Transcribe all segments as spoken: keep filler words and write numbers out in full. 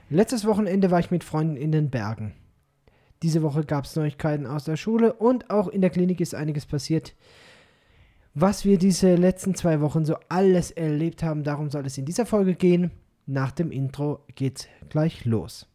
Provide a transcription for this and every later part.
Letztes Wochenende war ich mit Freunden in den Bergen. Diese Woche gab es Neuigkeiten aus der Schule und auch in der Klinik ist einiges passiert. Was wir diese letzten zwei Wochen so alles erlebt haben, darum soll es in dieser Folge gehen. Nach dem Intro geht's gleich los.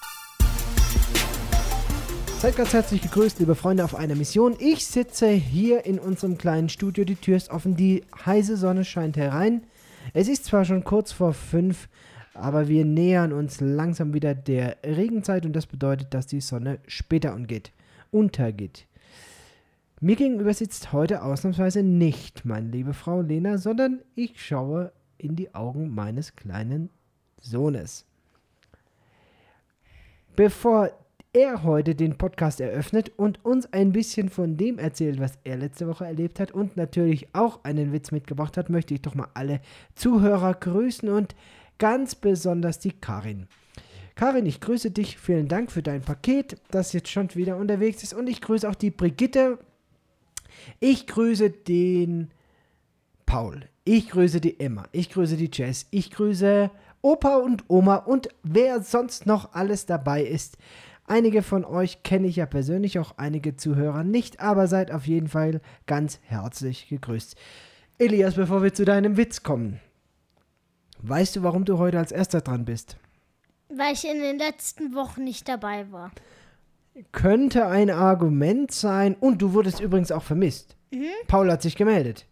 Seid ganz herzlich gegrüßt, liebe Freunde, auf einer Mission. Ich sitze hier in unserem kleinen Studio, die Tür ist offen, die heiße Sonne scheint herein. Es ist zwar schon kurz vor fünf, aber wir nähern uns langsam wieder der Regenzeit und das bedeutet, dass die Sonne später umgeht, untergeht. Mir gegenüber sitzt heute ausnahmsweise nicht meine liebe Frau Lena, sondern ich schaue in die Augen meines kleinen Sohnes. Bevor er heute den Podcast eröffnet und uns ein bisschen von dem erzählt, was er letzte Woche erlebt hat und natürlich auch einen Witz mitgebracht hat, möchte ich doch mal alle Zuhörer grüßen und ganz besonders die Karin. Karin, ich grüße dich. Vielen Dank für dein Paket, das jetzt schon wieder unterwegs ist. Und ich grüße auch die Brigitte. Ich grüße den Paul. Ich grüße die Emma. Ich grüße die Jess. Ich grüße Opa und Oma und wer sonst noch alles dabei ist. Einige von euch kenne ich ja persönlich, auch einige Zuhörer nicht, aber seid auf jeden Fall ganz herzlich gegrüßt. Elias, bevor wir zu deinem Witz kommen. Weißt du, warum du heute als Erster dran bist? Weil ich in den letzten Wochen nicht dabei war. Könnte ein Argument sein. Und du wurdest übrigens auch vermisst. Mhm. Paul hat sich gemeldet.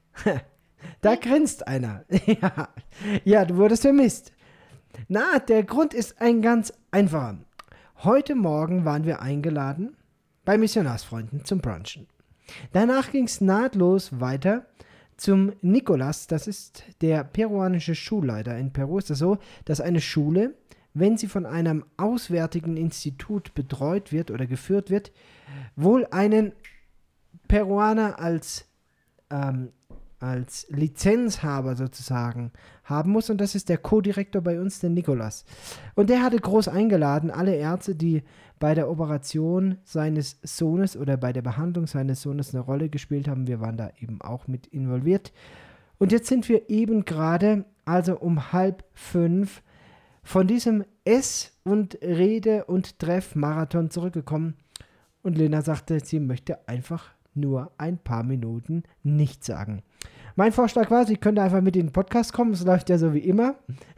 Da mhm. grinst einer. ja. ja, du wurdest vermisst. Na, der Grund ist ein ganz einfacher. Heute Morgen waren wir eingeladen bei Missionarsfreunden zum Brunchen. Danach ging es nahtlos weiter zum Nicolas, das ist der peruanische Schulleiter. In Peru ist es so, dass eine Schule, wenn sie von einem auswärtigen Institut betreut wird oder geführt wird, wohl einen Peruaner als, ähm, als Lizenzhaber sozusagen haben muss. Und das ist der Co-Direktor bei uns, der Nicolas. Und der hatte groß eingeladen, alle Ärzte, die bei der Operation seines Sohnes oder bei der Behandlung seines Sohnes eine Rolle gespielt haben. Wir waren da eben auch mit involviert. Und jetzt sind wir eben gerade, also um halb fünf, von diesem Ess- und Rede- und Treff-Marathon zurückgekommen. Und Lena sagte, sie möchte einfach nur ein paar Minuten nichts sagen. Mein Vorschlag war, sie könnte einfach mit in den Podcast kommen. Es läuft ja so wie immer.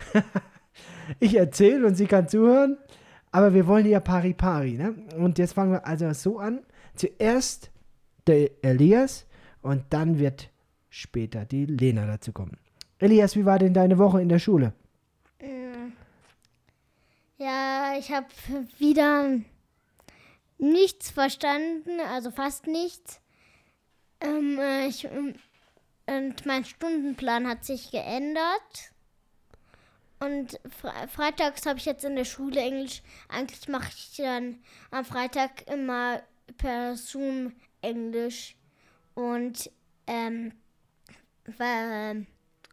Ich erzähle und sie kann zuhören. Aber wir wollen ja pari pari, ne? Und jetzt fangen wir also so an. Zuerst der Elias und dann wird später die Lena dazu kommen. Elias, wie war denn deine Woche in der Schule? Ja, ich habe wieder nichts verstanden, also fast nichts. Ähm, ich, und mein Stundenplan hat sich geändert. Und fre- freitags habe ich jetzt in der Schule Englisch. Eigentlich mache ich dann am Freitag immer per Zoom Englisch. Und, ähm, weil,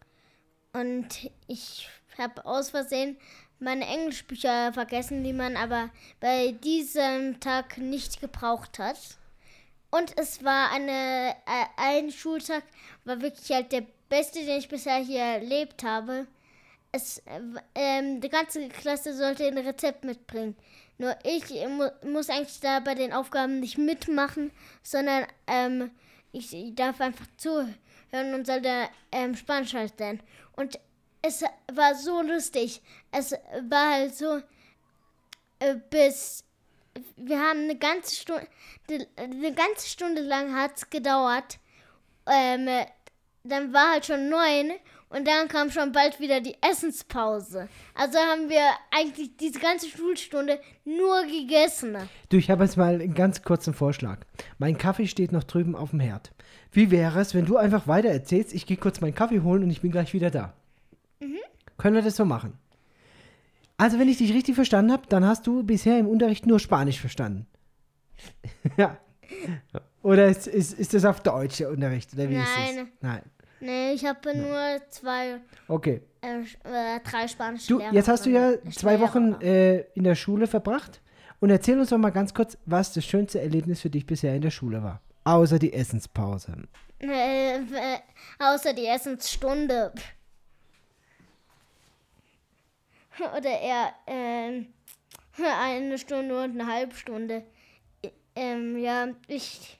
und ich habe aus Versehen meine Englischbücher vergessen, die man aber bei diesem Tag nicht gebraucht hat. Und es war eine, äh, ein Schultag, war wirklich halt der beste, den ich bisher hier erlebt habe. Es, ähm, die ganze Klasse sollte ein Rezept mitbringen. Nur ich mu- muss eigentlich da bei den Aufgaben nicht mitmachen, sondern ähm, ich, ich darf einfach zuhören und soll da ähm, Spanisch halt lernen. Und es war so lustig. Es war halt so, äh, bis, wir haben eine ganze Stunde, eine ganze Stunde lang hat es gedauert. Ähm, dann war halt schon neun. Und dann kam schon bald wieder die Essenspause. Also haben wir eigentlich diese ganze Schulstunde nur gegessen. Du, ich habe jetzt mal einen ganz kurzen Vorschlag. Mein Kaffee steht noch drüben auf dem Herd. Wie wäre es, wenn du einfach weiter erzählst, ich gehe kurz meinen Kaffee holen und ich bin gleich wieder da. Mhm. Können wir das so machen? Also, wenn ich dich richtig verstanden habe, dann hast du bisher im Unterricht nur Spanisch verstanden. Ja. Oder ist, ist, ist das auf Deutsch der Unterricht? Oder wie Nein. Ist das? Nein. Nee, ich habe nur zwei, okay. äh, äh, drei spanische Du, Lehrer. jetzt hast du ja zwei Lehrer. Wochen äh, in der Schule verbracht und erzähl uns doch mal ganz kurz, was das schönste Erlebnis für dich bisher in der Schule war. Außer die Essenspause. Äh, äh, außer die Essensstunde. oder eher äh, eine Stunde und eine halbe Stunde. Ähm, ja, ich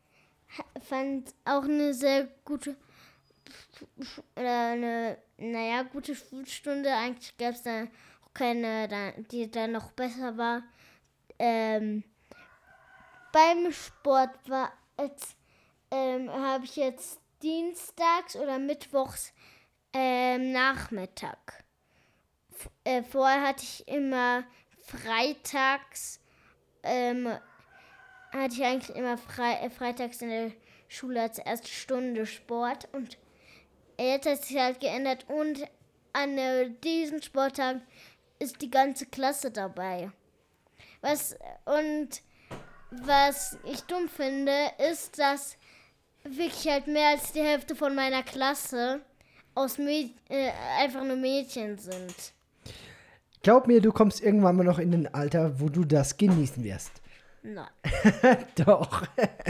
fand auch eine sehr gute oder eine, naja, gute Schulstunde. Eigentlich gab es da auch keine, die dann noch besser war. Ähm, beim Sport war jetzt, ähm, habe ich jetzt dienstags oder mittwochs ähm, Nachmittag. F- äh, vorher hatte ich immer freitags, ähm, hatte ich eigentlich immer frei, äh, freitags in der Schule als erste Stunde Sport und jetzt hat sich halt geändert und an äh, diesen Sporttagen ist die ganze Klasse dabei. Was und was ich dumm finde, ist, dass wirklich halt mehr als die Hälfte von meiner Klasse aus Mäd- äh, einfach nur Mädchen sind. Glaub mir, du kommst irgendwann mal noch in ein Alter, wo du das genießen wirst. Nein. Doch.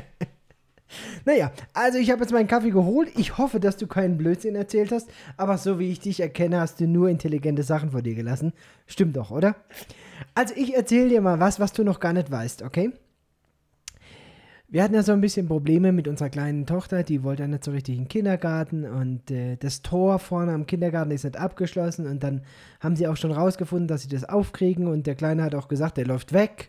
Naja, also ich habe jetzt meinen Kaffee geholt. Ich hoffe, dass du keinen Blödsinn erzählt hast. Aber so wie ich dich erkenne, hast du nur intelligente Sachen vor dir gelassen. Stimmt doch, oder? Also ich erzähle dir mal was, was du noch gar nicht weißt, okay? Wir hatten ja so ein bisschen Probleme mit unserer kleinen Tochter. Die wollte ja nicht so richtig in den Kindergarten. Und äh, das Tor vorne am Kindergarten ist nicht abgeschlossen. Und dann haben sie auch schon rausgefunden, dass sie das aufkriegen. Und der Kleine hat auch gesagt, der läuft weg.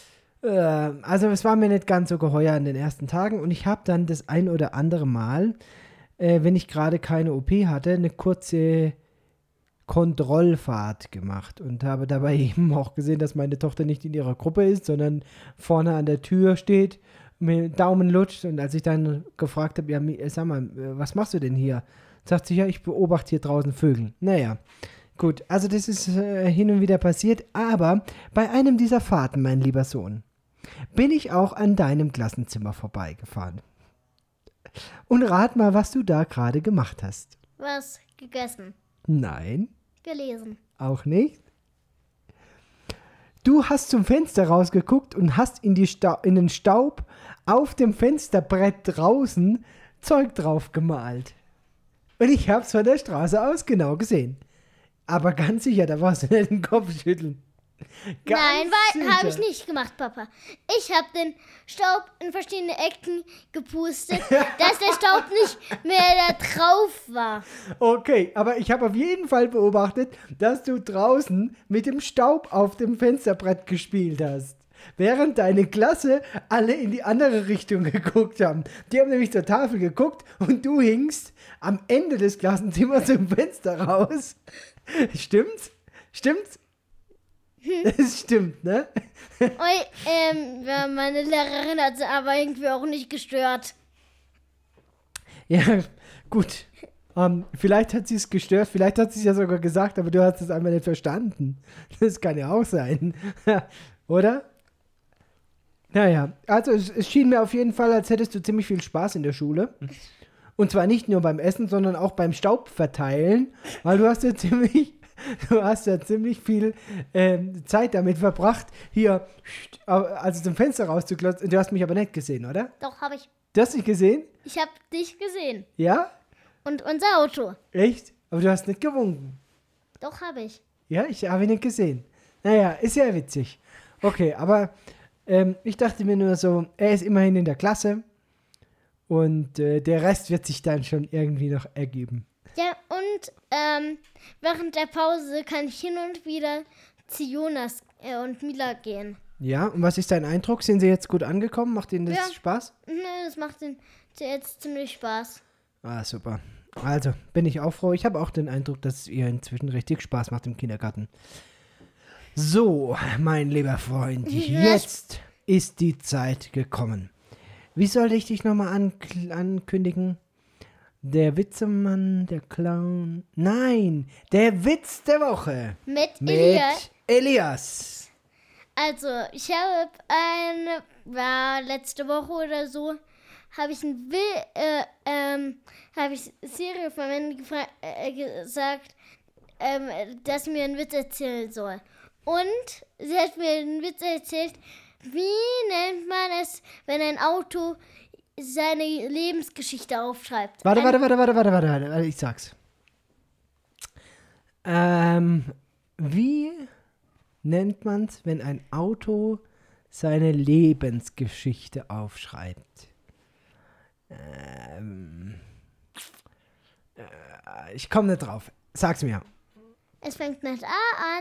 Also es war mir nicht ganz so geheuer an den ersten Tagen und ich habe dann das ein oder andere Mal, äh, wenn ich gerade keine O P hatte, eine kurze Kontrollfahrt gemacht und habe dabei eben auch gesehen, dass meine Tochter nicht in ihrer Gruppe ist, sondern vorne an der Tür steht, mit dem Daumen lutscht und als ich dann gefragt habe, ja, sag mal, was machst du denn hier? Sagt sie, ja, ich beobachte hier draußen Vögel. Naja. Gut, also das ist äh, hin und wieder passiert, aber bei einem dieser Fahrten, mein lieber Sohn, bin ich auch an deinem Klassenzimmer vorbeigefahren. Und rat mal, was du da gerade gemacht hast. Was? Gegessen. Nein. Gelesen. Auch nicht. Du hast zum Fenster rausgeguckt und hast in, die Sta- in den Staub auf dem Fensterbrett draußen Zeug drauf gemalt. Und ich hab's von der Straße aus genau gesehen. Aber ganz sicher, da warst du nicht den Kopf schütteln. Ganz Nein, habe ich sicher. nicht gemacht, Papa. Ich habe den Staub in verschiedene Ecken gepustet, dass der Staub nicht mehr da drauf war. Okay, aber ich habe auf jeden Fall beobachtet, dass du draußen mit dem Staub auf dem Fensterbrett gespielt hast. Während deine Klasse alle in die andere Richtung geguckt haben. Die haben nämlich zur Tafel geguckt und du hingst am Ende des Klassenzimmers zum Fenster raus. Stimmt's? Stimmt's? Es stimmt, ne? Und, ähm, ja, meine Lehrerin hat sie aber irgendwie auch nicht gestört. Ja, gut. Um, vielleicht hat sie es gestört, vielleicht hat sie es ja sogar gesagt, aber du hast es einfach nicht verstanden. Das kann ja auch sein. Oder? Naja, also es, es schien mir auf jeden Fall, als hättest du ziemlich viel Spaß in der Schule. Und zwar nicht nur beim Essen, sondern auch beim Staubverteilen, weil du hast ja ziemlich, du hast ja ziemlich viel ähm, Zeit damit verbracht, hier also zum Fenster rauszuklotzen. Du hast mich aber nicht gesehen, oder? Doch, habe ich. Du hast mich gesehen? Ich habe dich gesehen. Ja? Und unser Auto. Echt? Aber du hast nicht gewunken. Doch, habe ich. Ja, ich habe ihn nicht gesehen. Naja, ist ja witzig. Okay, aber ähm, ich dachte mir nur so, er ist immerhin in der Klasse und äh, der Rest wird sich dann schon irgendwie noch ergeben. Ja, und ähm, während der Pause kann ich hin und wieder zu Jonas äh, und Mila gehen. Ja, und was ist dein Eindruck? Sind sie jetzt gut angekommen? Macht ihnen das Ja. Spaß? Mhm, das macht ihnen jetzt ziemlich Spaß. Ah, super. Also, bin ich auch froh. Ich habe auch den Eindruck, dass es ihr inzwischen richtig Spaß macht im Kindergarten. So, mein lieber Freund, jetzt ist die Zeit gekommen. Wie sollte ich dich nochmal ankl- ankündigen? Der Witzemann, der Clown. Nein, der Witz der Woche. Mit, Mit Elias. Elias. Also, ich habe eine, war letzte Woche oder so, habe ich ein Will, äh, ähm, habe ich Siri von Mandy gefra- äh, gesagt, ähm, dass sie mir einen Witz erzählen soll. Und sie hat mir einen Witz erzählt, wie nennt man es, wenn ein Auto seine Lebensgeschichte aufschreibt? Warte, ein, warte, warte, warte, warte, warte, warte, ich sag's. Ähm, wie nennt man es, wenn ein Auto seine Lebensgeschichte aufschreibt? Ähm, äh, ich komme nicht drauf. Sag's mir. Es fängt mit A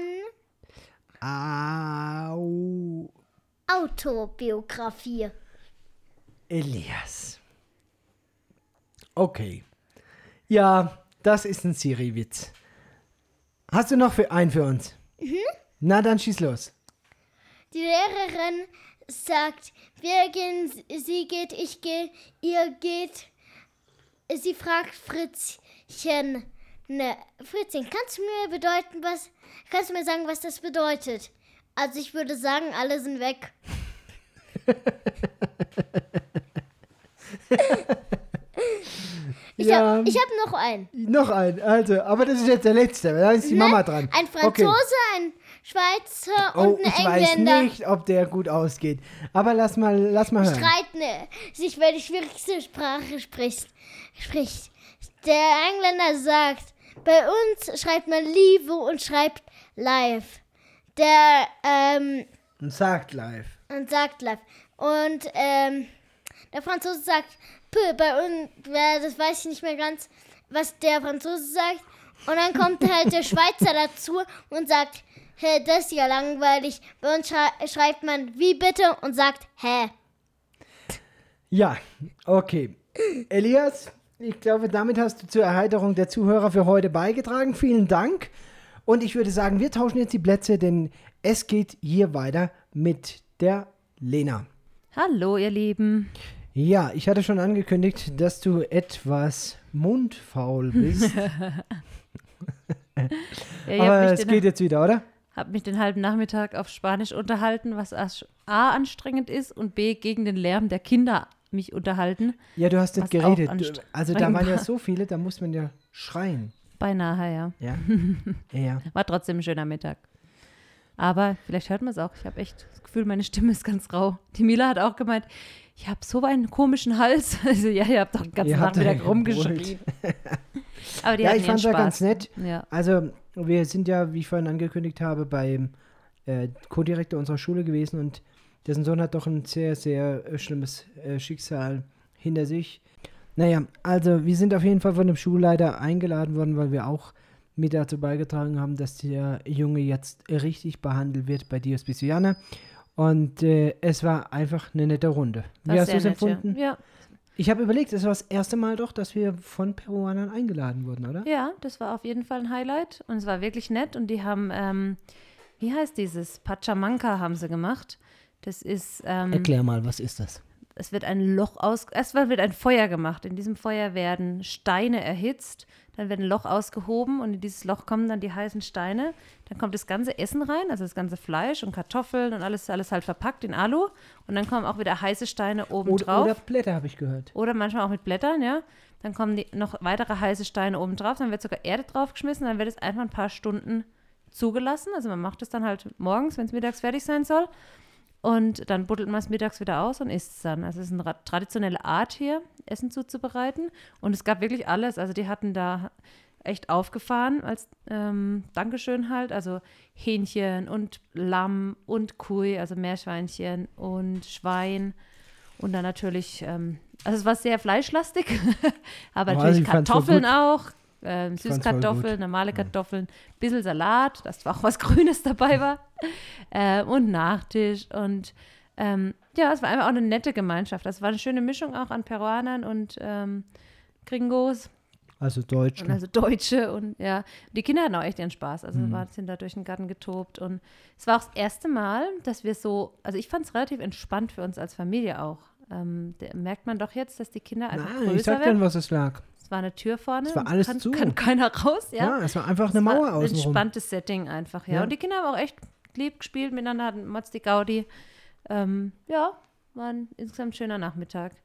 an. Au. Autobiografie. Elias. Okay. Ja, das ist ein Siri-Witz. Hast du noch für einen für uns? Mhm. Na, dann schieß los. Die Lehrerin sagt, wir gehen, sie geht, ich gehe, ihr geht. Sie fragt Fritzchen, ne, Fritzchen, kannst du mir bedeuten, was, kannst du mir sagen, was das bedeutet? Also ich würde sagen, alle sind weg. Ich ja, habe ich hab noch einen. Noch einen, also, aber das ist jetzt der letzte, da ist die ne? Mama dran. Ein Franzose, okay. Ein Schweizer oh, und ein ich Engländer. Ich weiß nicht, ob der gut ausgeht, aber lass mal, lass mal hören. Streiten sich, wer die schwierigste Sprache spricht. spricht. Der Engländer sagt, bei uns schreibt man Liebe und schreibt live. Der, ähm... Und sagt live. Und sagt live. Und, ähm... der Franzose sagt, Pö, bei uns, das weiß ich nicht mehr ganz, was der Franzose sagt. Und dann kommt halt der Schweizer dazu und sagt, hä, das ist ja langweilig. Bei uns schrei- schreibt man, wie bitte, und sagt, hä. Ja, okay. Elias, ich glaube, damit hast du zur Erheiterung der Zuhörer für heute beigetragen. Vielen Dank. Und ich würde sagen, wir tauschen jetzt die Plätze, denn es geht hier weiter mit der Lena. Hallo, ihr Lieben. Ja, ich hatte schon angekündigt, dass du etwas mundfaul bist. ja, Aber es geht jetzt wieder, oder? Ich habe mich den halben Nachmittag auf Spanisch unterhalten, was A anstrengend ist und B gegen den Lärm der Kinder mich unterhalten. Ja, du hast nicht geredet. Du, also da waren ja so viele, da muss man ja schreien. Beinahe, ja. Ja. ja. War trotzdem ein schöner Mittag. Aber vielleicht hört man es auch. Ich habe echt das Gefühl, meine Stimme ist ganz rau. Die Mila hat auch gemeint, ich habe so einen komischen Hals. Also ja, ihr habt doch den ganzen Nachmittag rumgeschrien. Aber die ja, hatten ich fand es ja ganz nett. Ja. Also wir sind ja, wie ich vorhin angekündigt habe, beim äh, Co-Direktor unserer Schule gewesen und dessen Sohn hat doch ein sehr, sehr äh, schlimmes äh, Schicksal hinter sich. Naja, also wir sind auf jeden Fall von dem Schulleiter eingeladen worden, weil wir auch mit dazu beigetragen haben, dass der Junge jetzt richtig behandelt wird bei Dios Bisiana. Und äh, es war einfach eine nette Runde. Wie hast du es empfunden? Ja. Ich habe überlegt, es war das erste Mal doch, dass wir von Peruanern eingeladen wurden, oder? Ja, das war auf jeden Fall ein Highlight und es war wirklich nett und die haben, ähm, wie heißt dieses? Pachamanca haben sie gemacht. Das ist... Ähm, Erklär mal, was ist das? Es wird ein Loch aus, erst wird ein Feuer gemacht. In diesem Feuer werden Steine erhitzt, dann wird ein Loch ausgehoben und in dieses Loch kommen dann die heißen Steine. Dann kommt das ganze Essen rein, also das ganze Fleisch und Kartoffeln und alles, alles halt verpackt in Alu. Und dann kommen auch wieder heiße Steine oben oder, drauf. Oder Blätter, habe ich gehört. Oder manchmal auch mit Blättern, ja. Dann kommen die, noch weitere heiße Steine oben drauf, dann wird sogar Erde draufgeschmissen, dann wird es einfach ein paar Stunden zugelassen. Also man macht es dann halt morgens, wenn es mittags fertig sein soll. Und dann buddelt man es mittags wieder aus und isst es dann. Also es ist eine traditionelle Art hier, Essen zuzubereiten. Und es gab wirklich alles. Also die hatten da echt aufgefahren als ähm, Dankeschön halt. Also Hähnchen und Lamm und Kui, also Meerschweinchen und Schwein. Und dann natürlich, ähm, also es war sehr fleischlastig, aber oh, natürlich Kartoffeln auch. Ähm, Süßkartoffeln, normale ja. Kartoffeln, ein bisschen Salat, dass auch was Grünes dabei war ähm, und Nachtisch und ähm, ja, es war einfach auch eine nette Gemeinschaft. Das war eine schöne Mischung auch an Peruanern und ähm, Gringos. Also Deutsche. Also Deutsche und ja, die Kinder hatten auch echt ihren Spaß, also mhm. sind da durch den Garten getobt und es war auch das erste Mal, dass wir so, also ich fand es relativ entspannt für uns als Familie auch. Ähm, da merkt man doch jetzt, dass die Kinder einfach Nein, größer ich sag werden. dann, was es lag. Es war eine Tür vorne. Es war alles kann, zu. Kann keiner raus, ja. Ja, es war einfach eine es Mauer außenrum. Ein entspanntes Setting einfach, ja. ja. Und die Kinder haben auch echt lieb gespielt miteinander, hatten Mods die Gaudi. Ähm, ja, war ein insgesamt schöner Nachmittag.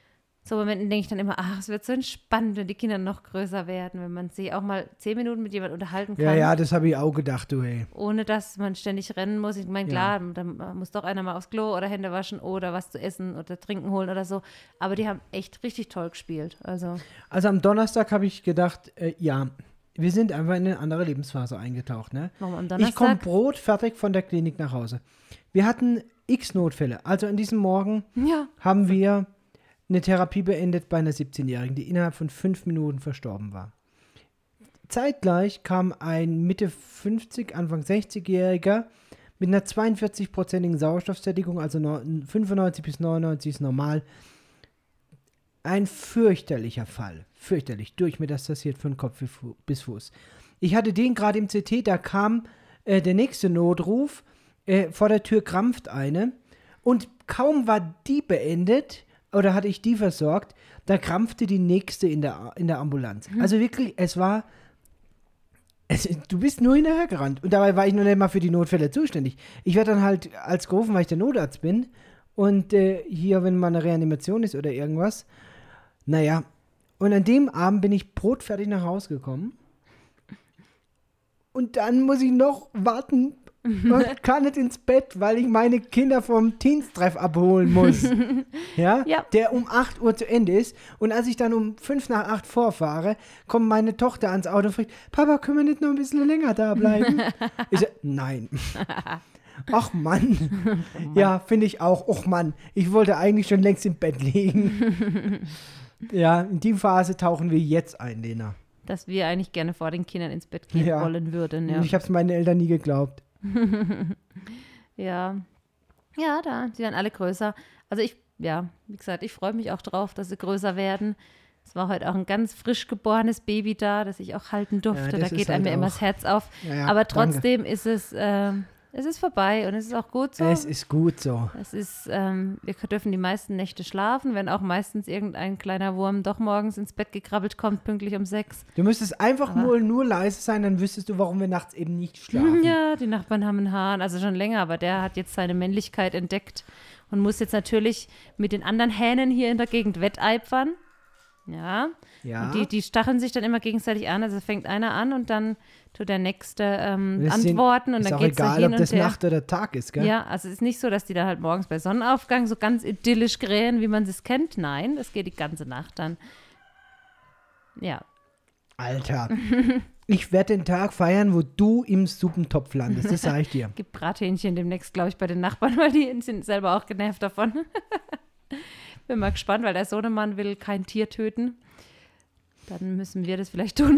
So Momenten denke ich dann immer, ach, es wird so entspannt, wenn die Kinder noch größer werden, wenn man sich auch mal zehn Minuten mit jemandem unterhalten kann. Ja, ja, das habe ich auch gedacht, du, ey. Ohne dass man ständig rennen muss. Ich meine, klar, ja. dann muss doch einer mal aufs Klo oder Hände waschen oder was zu essen oder trinken holen oder so. Aber die haben echt richtig toll gespielt. Also, also am Donnerstag habe ich gedacht, äh, ja, wir sind einfach in eine andere Lebensphase eingetaucht. Ne? Warum am Ich komme Donnerstag? brotfertig von der Klinik nach Hause. Wir hatten x Notfälle. Also an diesem Morgen Ja. haben wir eine Therapie beendet bei einer siebzehnjährigen, die innerhalb von fünf Minuten verstorben war. Zeitgleich kam ein Mitte fünfzig, Anfang sechzigjähriger mit einer zweiundvierzig-prozentigen Sauerstoffsättigung, also neun- fünfundneunzig bis neunundneunzig ist normal. Ein fürchterlicher Fall. Fürchterlich. Durchmetastasiert von Kopf bis Fuß. Ich hatte den gerade im C T, da kam äh, der nächste Notruf. Äh, vor der Tür krampft eine. Und kaum war die beendet, oder hatte ich die versorgt, da krampfte die nächste in der, in der Ambulanz. Mhm. Also wirklich, es war... Es, du bist nur hinterhergerannt. Und dabei war ich noch nicht mal für die Notfälle zuständig. Ich werde dann halt als gerufen, weil ich der Notarzt bin. Und äh, hier, wenn mal eine Reanimation ist oder irgendwas. Naja, und an dem Abend bin ich brotfertig nach Hause gekommen. Und dann muss ich noch warten und kann nicht ins Bett, weil ich meine Kinder vom Teens-Treff abholen muss. Ja? Ja. Der um acht Uhr zu Ende ist. Und als ich dann um fünf nach acht vorfahre, kommt meine Tochter ans Auto und fragt, Papa, können wir nicht noch ein bisschen länger da bleiben? Ich so, nein. Ach Mann. Ja, finde ich auch. Och Mann, ich wollte eigentlich schon längst im Bett liegen. Ja, in die Phase tauchen wir jetzt ein, Lena. Dass wir eigentlich gerne vor den Kindern ins Bett gehen Ja. wollen würden. Ja. Und ich habe es meinen Eltern nie geglaubt. Ja. Ja, da, sie werden alle größer. Also ich, ja, wie gesagt, ich freue mich auch drauf, dass sie größer werden. Es war heute auch ein ganz frisch geborenes Baby da, das ich auch halten durfte. Ja, Da das ist geht einem halt ja immer auch- das Herz auf. Ja, ja, Aber danke. trotzdem ist es, ähm, es ist vorbei und es ist auch gut so. Es ist gut so. Es ist, ähm, wir dürfen die meisten Nächte schlafen, wenn auch meistens irgendein kleiner Wurm doch morgens ins Bett gekrabbelt kommt, pünktlich um sechs. Du müsstest einfach Aber- nur, nur leise sein, dann wüsstest du, warum wir nachts eben nicht schlafen. Ja, die Nachbarn haben einen Hahn, also schon länger, aber der hat jetzt seine Männlichkeit entdeckt und muss jetzt natürlich mit den anderen Hähnen hier in der Gegend wetteifern. Ja, Ja. und die, die stacheln sich dann immer gegenseitig an, also fängt einer an und dann tut der Nächste ähm, Das sind- antworten und ist dann auch geht es so egal, hin ob und das her. Nacht oder Tag ist, gell? Ja, also es ist nicht so, dass die dann halt morgens bei Sonnenaufgang so ganz idyllisch krähen, wie man es kennt. Nein, das geht die ganze Nacht dann. Ja, Alter, ich werde den Tag feiern, wo du im Suppentopf landest, das sage ich dir. gibt Brathähnchen demnächst, glaube ich, bei den Nachbarn, weil die sind selber auch genervt davon. Bin mal gespannt, weil der Sohnemann will kein Tier töten. Dann müssen wir das vielleicht tun.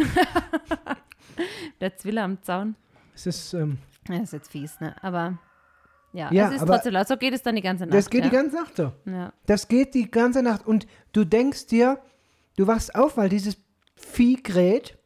Der Zwille am Zaun. Es ist, ähm, Ja, das ist jetzt fies, ne? Aber ja, Ja, es ist aber trotzdem laut. So geht es dann die ganze Nacht. das geht ja. die ganze Nacht so. ja. Das geht die ganze Nacht und du denkst dir, du wachst auf, weil dieses Vieh kräht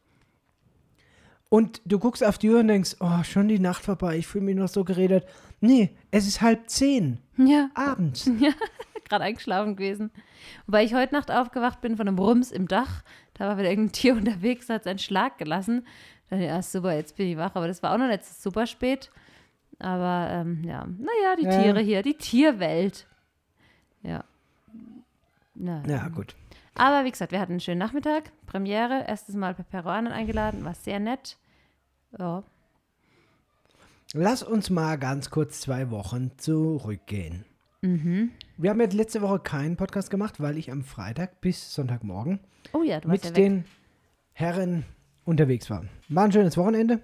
und du guckst auf die Uhr und denkst, oh, schon die Nacht vorbei, ich fühle mich noch so geredet. Nee, es ist halb zehn Ja, abends. gerade eingeschlafen gewesen. Wobei ich heute Nacht aufgewacht bin von einem Rums im Dach. Da war wieder irgendein Tier unterwegs, hat seinen Schlag gelassen. Dann, ja, super, jetzt bin ich wach. Aber das war auch noch nicht super spät. Aber, ähm, ja, naja, die Ja. Tiere hier, die Tierwelt. Ja. Na. Ja, gut. Aber wie gesagt, wir hatten einen schönen Nachmittag. Premiere, erstes Mal bei Peruanern eingeladen, war sehr nett. Ja. Lass uns mal ganz kurz zwei Wochen zurückgehen. Mhm. Wir haben jetzt letzte Woche keinen Podcast gemacht, weil ich am Freitag bis Sonntagmorgen Oh ja, du warst mit ja weg. den Herren unterwegs war. War ein schönes Wochenende.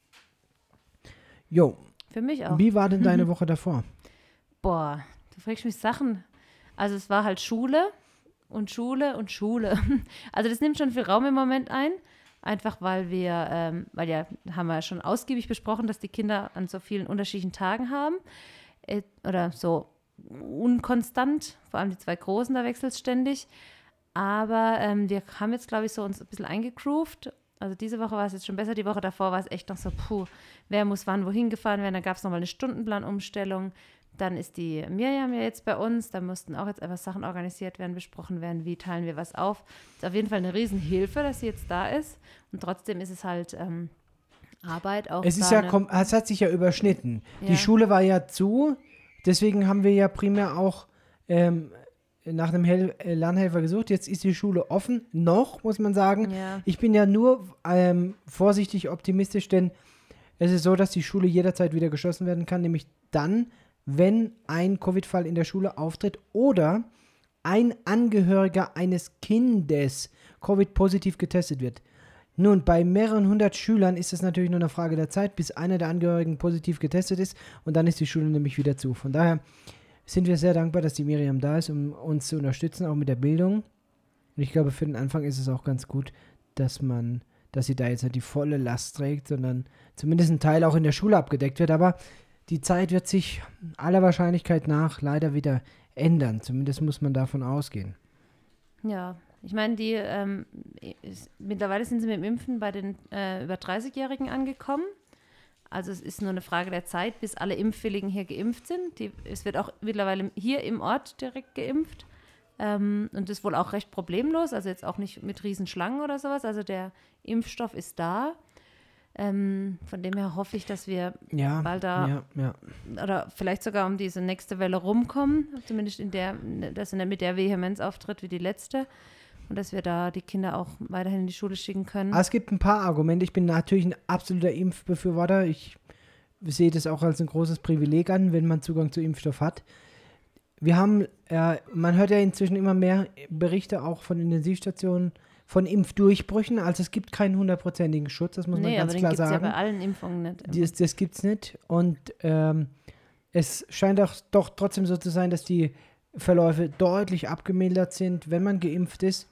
Jo, Für mich auch. wie war denn deine Woche davor? Boah, du fragst mich Sachen. Also es war halt Schule und Schule und Schule. Also das nimmt schon viel Raum im Moment ein. Einfach weil wir, ähm, weil ja, haben wir schon ausgiebig besprochen, dass die Kinder an so vielen unterschiedlichen Tagen haben. Äh, oder so unkonstant, vor allem die zwei Großen, da wechselt es ständig. Aber ähm, wir haben jetzt, glaube ich, so uns ein bisschen eingegroovt. Also diese Woche war es jetzt schon besser, die Woche davor war es echt noch so, puh, wer muss wann wohin gefahren werden. Dann gab es nochmal eine Stundenplanumstellung. Dann ist die Miriam ja jetzt bei uns. Da mussten auch jetzt einfach Sachen organisiert werden, besprochen werden, wie teilen wir was auf. Ist auf jeden Fall eine Riesenhilfe, dass sie jetzt da ist. Und trotzdem ist es halt ähm, Arbeit auch. Es ist da ja, eine- kom- es hat sich ja überschnitten. Ja. Die Schule war ja zu, deswegen haben wir ja primär auch ähm, nach einem Hel äh, Lernhelfer gesucht. Jetzt ist die Schule offen, noch, muss man sagen. Ja. Ich bin ja nur ähm, vorsichtig optimistisch, denn es ist so, dass die Schule jederzeit wieder geschlossen werden kann, nämlich dann, wenn ein Covid-Fall in der Schule auftritt oder ein Angehöriger eines Kindes Covid-positiv getestet wird. Nun, bei mehreren hundert Schülern ist es natürlich nur eine Frage der Zeit, bis einer der Angehörigen positiv getestet ist und dann ist die Schule nämlich wieder zu. Von daher sind wir sehr dankbar, dass die Miriam da ist, um uns zu unterstützen, auch mit der Bildung. Und ich glaube, für den Anfang ist es auch ganz gut, dass man, dass sie da jetzt nicht die volle Last trägt, sondern zumindest ein Teil auch in der Schule abgedeckt wird. Aber die Zeit wird sich aller Wahrscheinlichkeit nach leider wieder ändern. Zumindest muss man davon ausgehen. Ja, ich meine, die ähm, ist, mittlerweile sind sie mit dem Impfen bei den äh, über dreißigjährigen angekommen. Also es ist nur eine Frage der Zeit, bis alle Impfwilligen hier geimpft sind. Die, es wird auch mittlerweile hier im Ort direkt geimpft. Ähm, und das ist wohl auch recht problemlos, also jetzt auch nicht mit Riesenschlangen oder sowas. Also der Impfstoff ist da. Ähm, von dem her hoffe ich, dass wir Ja, bald da ja, ja. oder vielleicht sogar um diese nächste Welle rumkommen, zumindest in der, dass er mit der Vehemenz auftritt wie die letzte und dass wir da die Kinder auch weiterhin in die Schule schicken können. Aber es gibt ein paar Argumente. Ich bin natürlich ein absoluter Impfbefürworter. Ich sehe das auch als ein großes Privileg an, wenn man Zugang zu Impfstoff hat. Wir haben, äh, man hört ja inzwischen immer mehr Berichte auch von Intensivstationen, von Impfdurchbrüchen. Also es gibt keinen hundertprozentigen Schutz, das muss man nee, ganz aber klar den gibt's sagen. ja bei allen Impfungen nicht. immer. Das, das gibt es nicht. Und ähm, es scheint auch doch trotzdem so zu sein, dass die Verläufe deutlich abgemildert sind, wenn man geimpft ist.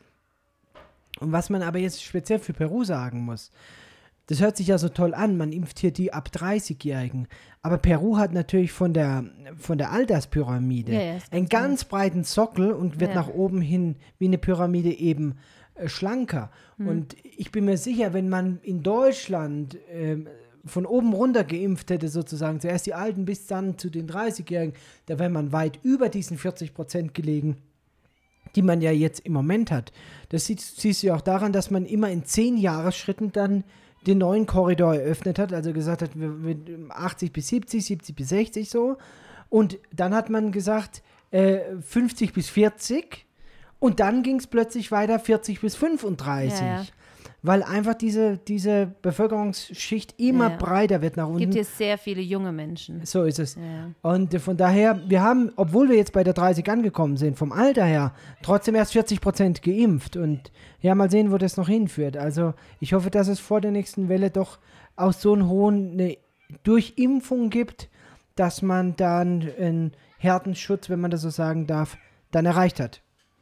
Und was man aber jetzt speziell für Peru sagen muss, das hört sich ja so toll an, man impft hier die ab dreißigjährigen. Aber Peru hat natürlich von der, von der Alterspyramide Ja, ja, ist einen ganz ganz breiten Sockel und wird Ja. nach oben hin wie eine Pyramide eben äh, schlanker. Hm. Und ich bin mir sicher, wenn man in Deutschland ähm, von oben runter geimpft hätte sozusagen, zuerst die Alten bis dann zu den dreißigjährigen, da wäre man weit über diesen vierzig Prozent gelegen, die man ja jetzt im Moment hat. Das sieht, siehst du ja auch daran, dass man immer in zehn Jahresschritten dann den neuen Korridor eröffnet hat, also gesagt hat, wir, wir achtzig bis siebzig, siebzig bis sechzig so. Und dann hat man gesagt, äh, fünfzig bis vierzig und dann ging es plötzlich weiter vierzig bis fünfunddreißig. Ja, ja. Weil einfach diese, diese Bevölkerungsschicht immer Ja, ja. breiter wird nach Es unten. gibt hier sehr viele junge Menschen. So ist es. Ja. Und äh, von daher, wir haben, obwohl wir jetzt bei der dreißig angekommen sind, vom Alter her, trotzdem erst vierzig Prozent geimpft. Und ja, mal sehen, wo das noch hinführt. Also ich hoffe, dass es vor der nächsten Welle doch aus so einem hohen eine Durchimpfung gibt, dass man dann einen Härtenschutz, wenn man das so sagen darf, dann erreicht hat.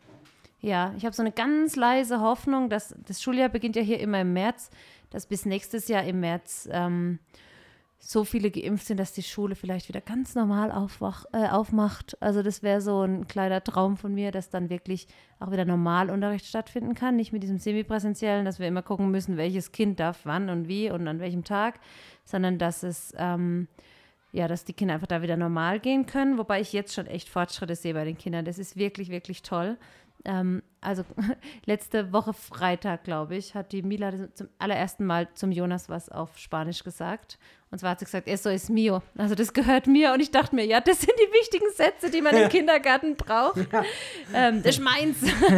Ja, ich habe so eine ganz leise Hoffnung, dass das Schuljahr beginnt ja hier immer im März, dass bis nächstes Jahr im März ähm, so viele geimpft sind, dass die Schule vielleicht wieder ganz normal aufwach, äh, aufmacht. Also das wäre so ein kleiner Traum von mir, dass dann wirklich auch wieder Normalunterricht stattfinden kann. Nicht mit diesem Semipräsentiellen, dass wir immer gucken müssen, welches Kind darf wann und wie und an welchem Tag, sondern dass es ähm, ja, dass die Kinder einfach da wieder normal gehen können, wobei ich jetzt schon echt Fortschritte sehe bei den Kindern. Das ist wirklich, wirklich toll. Ähm, also letzte Woche Freitag, glaube ich, hat die Mila zum allerersten Mal zum Jonas was auf Spanisch gesagt. Und zwar hat sie gesagt, eso es mío. Also das gehört mir. Und ich dachte mir, ja, das sind die wichtigen Sätze, die man im Kindergarten braucht. Ja. Ähm, das ist meins.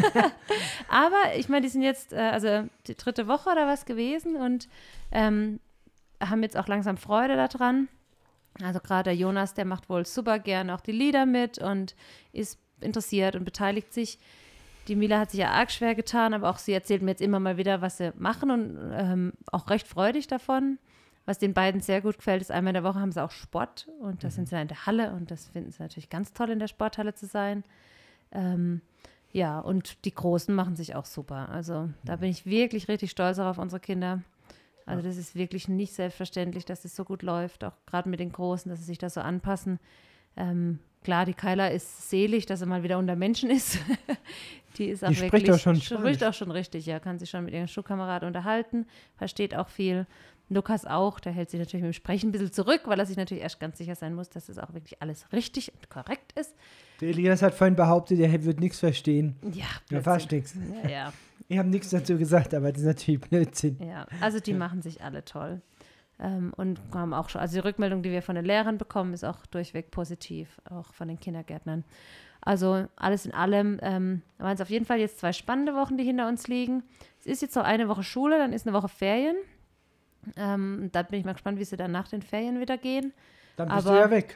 Aber ich meine, die sind jetzt, äh, also die dritte Woche oder was gewesen und ähm, haben jetzt auch langsam Freude daran. Also gerade der Jonas, der macht wohl super gern auch die Lieder mit und ist interessiert und beteiligt sich. Die Mila hat sich ja arg schwer getan, aber auch sie erzählt mir jetzt immer mal wieder, was sie machen und ähm, auch recht freudig davon. Was den beiden sehr gut gefällt, ist einmal in der Woche haben sie auch Sport und da sind sie dann in der Halle und das finden sie natürlich ganz toll, in der Sporthalle zu sein. Ähm, ja, und die Großen machen sich auch super. Also da bin ich wirklich richtig stolz auf unsere Kinder. Also das ist wirklich nicht selbstverständlich, dass es so gut läuft, auch gerade mit den Großen, dass sie sich da so anpassen. Ähm, klar, die Kyla ist selig, dass sie mal wieder unter Menschen ist. Die ist auch Die wirklich, spricht auch schon spricht Spanisch. auch schon richtig, ja, kann sich schon mit ihrem Schulkamerad unterhalten, versteht auch viel. Lukas auch, der hält sich natürlich mit dem Sprechen ein bisschen zurück, weil er sich natürlich erst ganz sicher sein muss, dass das auch wirklich alles richtig und korrekt ist. Der Elias hat vorhin behauptet, er wird nichts verstehen. Ja, Ja, fast nichts. Ja, ja. Ich habe nichts dazu gesagt, aber das ist natürlich Blödsinn. Ja, also die machen sich alle toll. Ähm, und haben auch schon, also die Rückmeldung, die wir von den Lehrern bekommen, ist auch durchweg positiv, auch von den Kindergärtnern. Also alles in allem ähm, waren es auf jeden Fall jetzt zwei spannende Wochen, die hinter uns liegen. Es ist jetzt noch eine Woche Schule, dann ist eine Woche Ferien. Ähm, da bin ich mal gespannt, wie sie dann nach den Ferien wieder gehen. Dann bist Aber- du ja weg.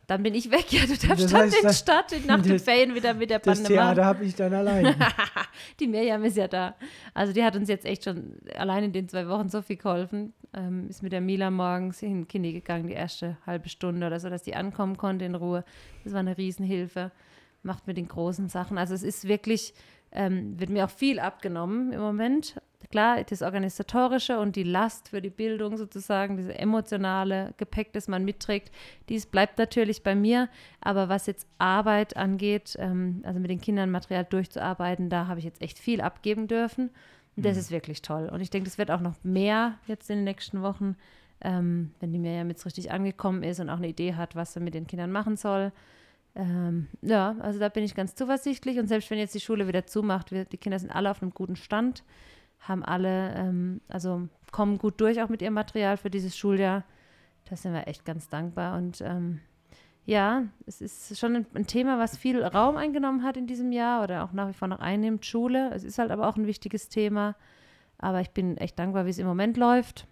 dann bin ich weg. Ja, du darfst Das dann heißt, in die das- Stadt nach den das- Ferien wieder mit der Das Bande Theater machen. habe ich dann allein. Die Mirjam ist ja da. Also die hat uns jetzt echt schon allein in den zwei Wochen so viel geholfen. Ähm, ist mit der Mila morgens in den Kini gegangen, die erste halbe Stunde oder so, dass die ankommen konnte in Ruhe. Das war eine Riesenhilfe. Macht mit den großen Sachen. Also es ist wirklich, ähm, wird mir auch viel abgenommen im Moment. Klar, das Organisatorische und die Last für die Bildung sozusagen, diese emotionale Gepäck, das man mitträgt, dies bleibt natürlich bei mir. Aber was jetzt Arbeit angeht, ähm, also mit den Kindern Material durchzuarbeiten, da habe ich jetzt echt viel abgeben dürfen. Und das Mhm. ist wirklich toll. Und ich denke, das wird auch noch mehr jetzt in den nächsten Wochen, ähm, wenn die Mirjam jetzt richtig angekommen ist und auch eine Idee hat, was sie mit den Kindern machen soll. Ähm, ja, also da bin ich ganz zuversichtlich. Und selbst wenn jetzt die Schule wieder zumacht, wir, die Kinder sind alle auf einem guten Stand, haben alle, ähm, also kommen gut durch auch mit ihrem Material für dieses Schuljahr. Da sind wir echt ganz dankbar. Und ähm, ja, es ist schon ein, ein Thema, was viel Raum eingenommen hat in diesem Jahr oder auch nach wie vor noch einnimmt, Schule. Es ist halt aber auch ein wichtiges Thema. Aber ich bin echt dankbar, wie es im Moment läuft.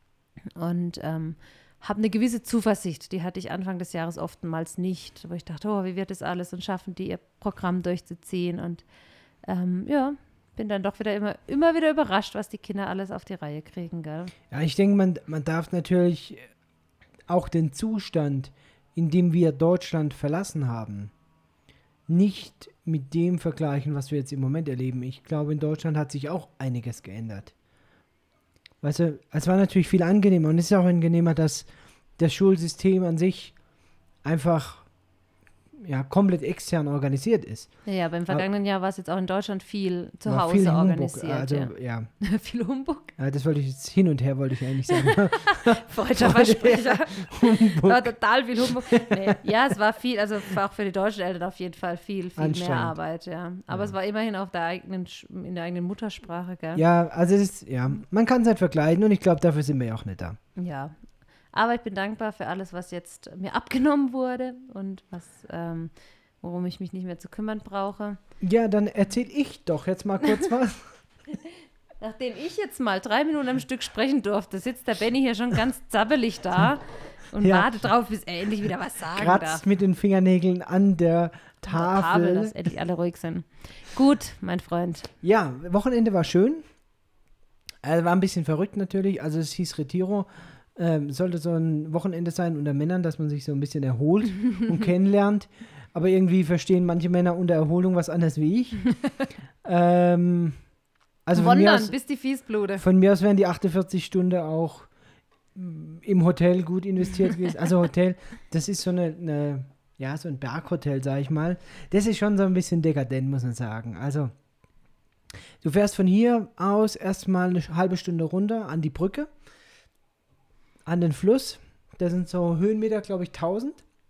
Und ähm, habe eine gewisse Zuversicht, die hatte ich Anfang des Jahres oftmals nicht, wo ich dachte, oh, wie wird das alles und schaffen die ihr Programm durchzuziehen und ähm, ja, bin dann doch wieder immer, immer wieder überrascht, was die Kinder alles auf die Reihe kriegen, gell? Ja, ich denke, man, man darf natürlich auch den Zustand, in dem wir Deutschland verlassen haben, nicht mit dem vergleichen, was wir jetzt im Moment erleben. Ich glaube, in Deutschland hat sich auch einiges geändert. Weißt du, es war natürlich viel angenehmer und es ist auch angenehmer, dass das Schulsystem an sich einfach ja, komplett extern organisiert ist. Ja, ja, aber im vergangenen Jahr war es jetzt auch in Deutschland viel zu War Hause viel Humbug, organisiert. also, ja. ja. Viel Humbug. Ja, das wollte ich jetzt hin und her, wollte ich eigentlich sagen. Freudscher Versprecher. War total viel Humbug. Nee, ja, es war viel, also auch für die deutschen Eltern auf jeden Fall viel, viel mehr Anstrengend. Arbeit, ja. Aber Ja. es war immerhin auf der eigenen, Sch- in der eigenen Muttersprache, gell? Ja, also das, ja, man kann es halt vergleichen und ich glaube, dafür sind wir ja auch nicht da. Ja, aber ich bin dankbar für alles, was jetzt mir abgenommen wurde und was, ähm, worum ich mich nicht mehr zu kümmern brauche. Ja, dann erzähl ich doch jetzt mal kurz was. Nachdem ich jetzt mal drei Minuten am Stück sprechen durfte, sitzt der Benny hier schon ganz zappelig da und Ja. wartet drauf, bis er endlich wieder was sagen Kratzt darf. mit den Fingernägeln an der Tafel, Tafel. dass endlich alle ruhig sind. Gut, mein Freund. Ja, Wochenende war schön. Äh, war ein bisschen verrückt natürlich. Also es hieß Retiro. Ähm, sollte so ein Wochenende sein unter Männern, dass man sich so ein bisschen erholt und kennenlernt. Aber irgendwie verstehen manche Männer unter Erholung was anderes wie ich. ähm, also von mir, Wandern, aus, bis die Fiesblute. von mir aus wären die achtundvierzig Stunden auch mm, im Hotel gut investiert gewesen. Also Hotel, das ist so eine, eine ja, so ein Berghotel, sag ich mal. Das ist schon so ein bisschen dekadent, muss man sagen. Also du fährst von hier aus erstmal eine halbe Stunde runter an die Brücke, an den Fluss. Das sind so Höhenmeter, glaube ich, tausend.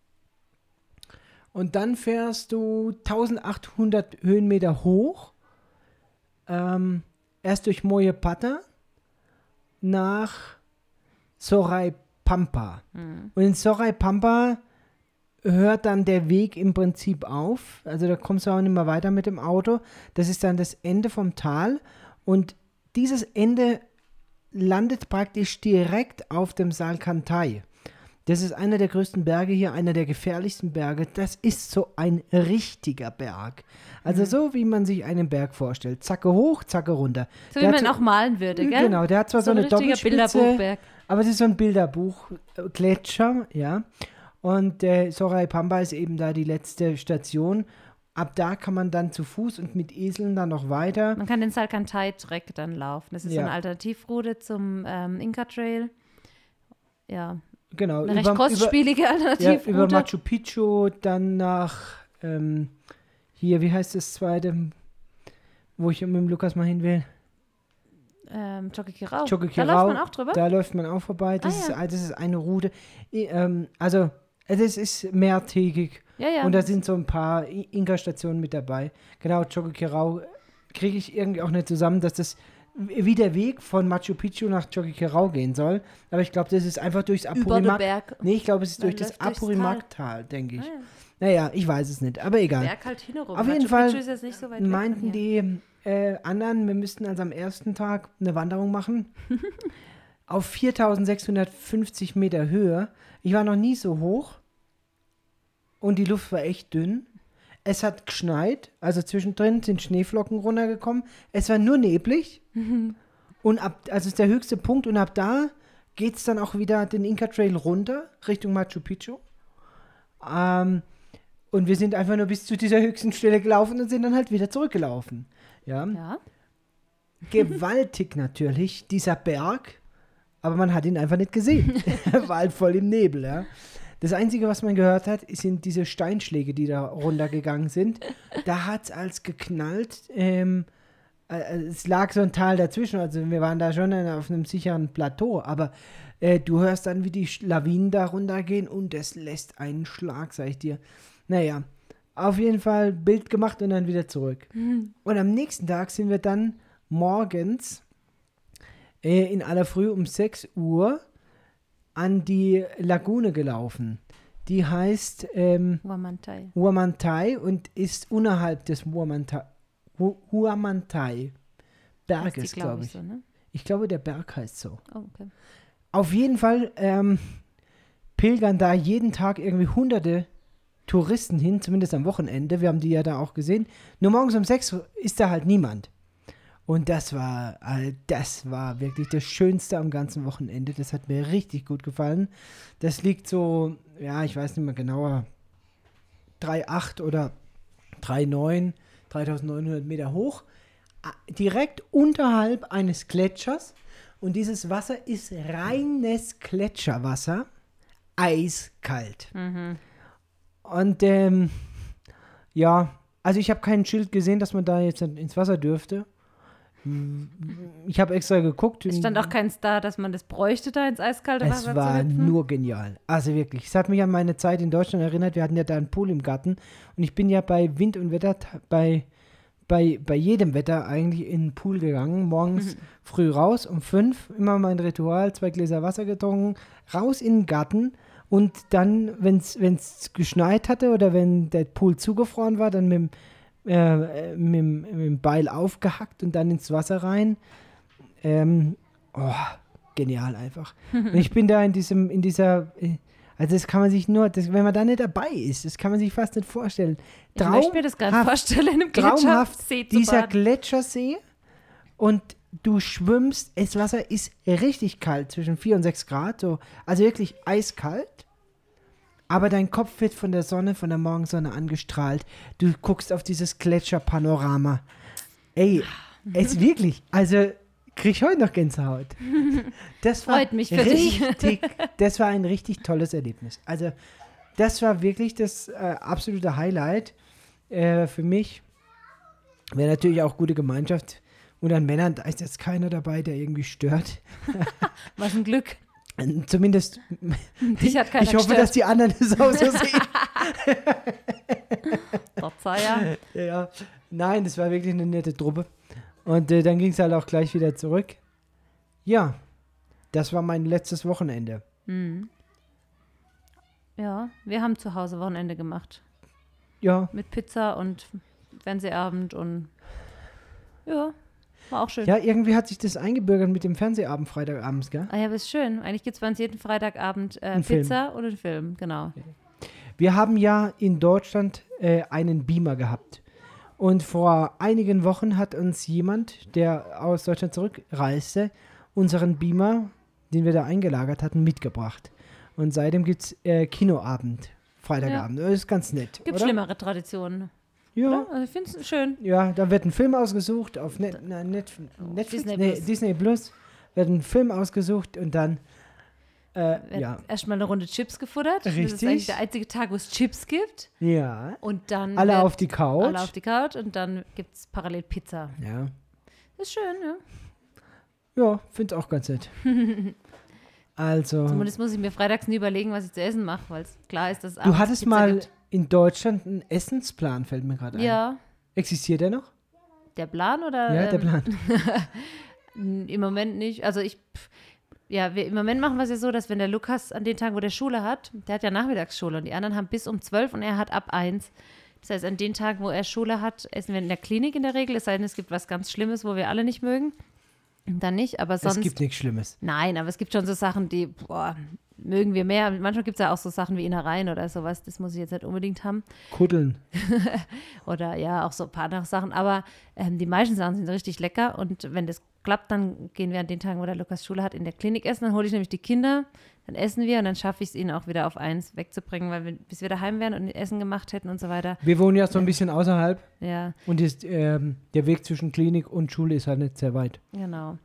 Und dann fährst du eintausendachthundert Höhenmeter hoch, ähm, erst durch Moje Pata nach Sorai Pampa. Mhm. Und in Sorai Pampa hört dann der Weg im Prinzip auf. Also da kommst du auch nicht mehr weiter mit dem Auto. Das ist dann das Ende vom Tal. Und dieses Ende landet praktisch direkt auf dem Salkantay. Das ist einer der größten Berge hier, einer der gefährlichsten Berge. Das ist so ein richtiger Berg. Also Mhm. so, wie man sich einen Berg vorstellt. Zacke hoch, zacke runter. So wie Der man hat auch malen würde, gell? Genau, der hat zwar so, ein eine richtiger Doppelspitze, Bilderbuchberg. aber es ist so ein Bilderbuch, äh, Gletscher, ja. Und äh, Sorai Pampa ist eben da die letzte Station. Ab da kann man dann zu Fuß und mit Eseln dann noch weiter. Man kann den Salkantay-Trek dann laufen. Das ist so Ja. eine Alternativroute zum ähm, Inka-Trail. Ja, Genau, eine recht kostspielige ja, Alternativroute. über Machu Picchu, dann nach, ähm, hier, wie heißt das zweite, wo ich mit dem Lukas mal hin will? ähm, Choqquequirao. Da Choqquequirao. läuft man auch drüber? Da läuft man auch vorbei. Das, Ah, ja. ist, das ist eine Route. I- ähm, also, es ist mehrtägig. ja, ja. Und da sind so ein paar I- Inka-Stationen mit dabei. Genau, Choqquequirao kriege ich irgendwie auch nicht zusammen, dass das wie der Weg von Machu Picchu nach Choqquequirao gehen soll. Aber ich glaube, das ist einfach durchs über den Apurimac. Berg. Nee, ich glaube, es ist Man durch das läuft durchs Apurimac-Tal, denke ich. Ah, ja. Naja, ich weiß es nicht, aber egal. Berg halt hinherum. Auf Machu jeden Fall Picchu ist jetzt nicht so weit weg Meinten von hier. die äh, anderen, wir müssten also am ersten Tag eine Wanderung machen. Auf viertausendsechshundertfünfzig Meter Höhe. Ich war noch nie so hoch. und die Luft war echt dünn. Es hat geschneit, also zwischendrin sind Schneeflocken runtergekommen. Es war nur neblig. Und ab, also ist der höchste Punkt und ab da geht es dann auch wieder den Inca Trail runter, Richtung Machu Picchu. Ähm, und wir sind einfach nur bis zu dieser höchsten Stelle gelaufen und sind dann halt wieder zurückgelaufen. Ja. Ja. Gewaltig natürlich, dieser Berg, aber man hat ihn einfach nicht gesehen. Er war halt voll im Nebel, ja. Das Einzige, was man gehört hat, sind diese Steinschläge, die da runtergegangen sind. Da hat es als geknallt, ähm, äh, es lag so ein Tal dazwischen, also wir waren da schon auf einem sicheren Plateau, aber äh, du hörst dann, wie die Lawinen da runtergehen und das lässt einen Schlag, sag ich dir. Naja, auf jeden Fall Bild gemacht und dann wieder zurück. Mhm. Und am nächsten Tag sind wir dann morgens äh, in aller Früh um sechs Uhr an die Lagune gelaufen. Die heißt ähm, Huamantai. Huamantai und ist unterhalb des Huamantai, Hu- Huamantai Berges, glaube ich. So, ne? Ich glaube, der Berg heißt so. Oh, okay. Auf jeden Fall ähm, pilgern da jeden Tag irgendwie hunderte Touristen hin, zumindest am Wochenende. Wir haben die ja da auch gesehen. Nur morgens um sechs ist da halt niemand. Und das war, äh, das war wirklich das Schönste am ganzen Wochenende. Das hat mir richtig gut gefallen. Das liegt so, ja, ich weiß nicht mehr genauer, drei Komma acht oder drei Komma neun, dreitausendneunhundert Meter hoch. Direkt unterhalb eines Gletschers. Und dieses Wasser ist reines Gletscherwasser. Eiskalt. Mhm. Und ähm, ja, also ich habe kein Schild gesehen, dass man da jetzt ins Wasser dürfte. Ich habe extra geguckt. Es stand auch kein Star, dass man das bräuchte, da ins eiskalte Wasser zu Es war hüpfen. nur genial. Also wirklich. Es hat mich an meine Zeit in Deutschland erinnert. Wir hatten ja da einen Pool im Garten. Und ich bin ja bei Wind und Wetter, bei, bei, bei jedem Wetter eigentlich in den Pool gegangen. Morgens mhm. früh raus um fünf. Immer mein Ritual. Zwei Gläser Wasser getrunken. Raus in den Garten. Und dann, wenn es geschneit hatte oder wenn der Pool zugefroren war, dann mit dem Äh, mit, mit dem Beil aufgehackt und dann ins Wasser rein. Ähm, oh, genial einfach. Und ich bin da in diesem, in dieser, also das kann man sich nur, das, wenn man da nicht dabei ist, das kann man sich fast nicht vorstellen. Traum, ich möchte mir das gar nicht vorstellen, in einem Gletschersee zu dieser baden. Gletschersee und du schwimmst, das Wasser ist richtig kalt, zwischen vier und sechs Grad, so, also wirklich eiskalt. Aber dein Kopf wird von der Sonne, von der Morgensonne angestrahlt. Du guckst auf dieses Gletscherpanorama. Ey, es wirklich, also krieg ich heute noch Gänsehaut. Das war Freut mich für richtig, dich. Das war ein richtig tolles Erlebnis. Also das war wirklich das äh, absolute Highlight äh, für mich. Wäre natürlich auch gute Gemeinschaft. Und an Männern, da ist jetzt keiner dabei, der irgendwie stört. Was ein Glück. Zumindest, Dich hat keiner ich hoffe, gestört. dass die anderen das auch so sehen. Gott sei Dank. Ja, nein, das war wirklich eine nette Truppe. Und äh, dann ging es halt auch gleich wieder zurück. Ja, das war mein letztes Wochenende. Mhm. Ja, wir haben zu Hause Wochenende gemacht. Ja. Mit Pizza und Fernsehabend und ja. War auch schön. Ja, irgendwie hat sich das eingebürgert mit dem Fernsehabend Freitagabends, gell? Ah ja, aber ist schön. Eigentlich gibt es bei uns jeden Freitagabend äh, Ein Pizza Film. oder einen Film, genau. Wir haben ja in Deutschland äh, einen Beamer gehabt. Und vor einigen Wochen hat uns jemand, der aus Deutschland zurückreiste, unseren Beamer, den wir da eingelagert hatten, mitgebracht. Und seitdem gibt es äh, Kinoabend, Freitagabend. Ja. Das ist ganz nett, Gibt oder? schlimmere Traditionen. Ja. Oder? Also ich finde es schön. Ja, da wird ein Film ausgesucht auf Net, na, Net, Netflix, Disney nee, Plus. Disney Plus, wird ein Film ausgesucht und dann äh, Wird ja. erstmal eine Runde Chips gefuttert. Das ist Richtig. eigentlich der einzige Tag, wo es Chips gibt. Ja. Und dann Alle wird auf die Couch. Alle auf die Couch und dann gibt es parallel Pizza. Ja. Ist schön, ja. Ja, finde es auch ganz nett. Also, Zumindest muss ich mir freitags nie überlegen, was ich zu essen mache, weil es klar ist, dass es du abends hattest Pizza mal gibt. in Deutschland einen Essensplan, fällt mir gerade ein. Ja. Existiert der noch? Der Plan oder? Ja, der ähm, Plan. Im Moment nicht. Also ich, pff, ja, wir, im Moment machen wir es ja so, dass wenn der Lukas an den Tagen, wo der Schule hat, der hat ja Nachmittagsschule und die anderen haben bis um zwölf und er hat ab eins. Das heißt, an den Tagen, wo er Schule hat, essen wir in der Klinik in der Regel, es sei denn, es gibt was ganz Schlimmes, wo wir alle nicht mögen. Dann nicht, aber sonst. Es gibt nichts Schlimmes. Nein, aber es gibt schon so Sachen, die, boah, mögen wir mehr. Manchmal gibt es ja auch so Sachen wie Innereien oder sowas, das muss ich jetzt nicht unbedingt haben. Kuddeln. Oder ja, auch so ein paar andere Sachen. Aber ähm, die meisten Sachen sind richtig lecker und wenn das klappt, dann gehen wir an den Tagen, wo der Lukas Schule hat, in der Klinik essen. Dann hole ich nämlich die Kinder, dann essen wir und dann schaffe ich es ihnen auch wieder auf eins wegzubringen, weil wir, bis wir daheim wären und Essen gemacht hätten und so weiter. Wir wohnen ja so ein bisschen außerhalb. Ja. Und ist, ähm, der Weg zwischen Klinik und Schule ist halt nicht sehr weit. Genau.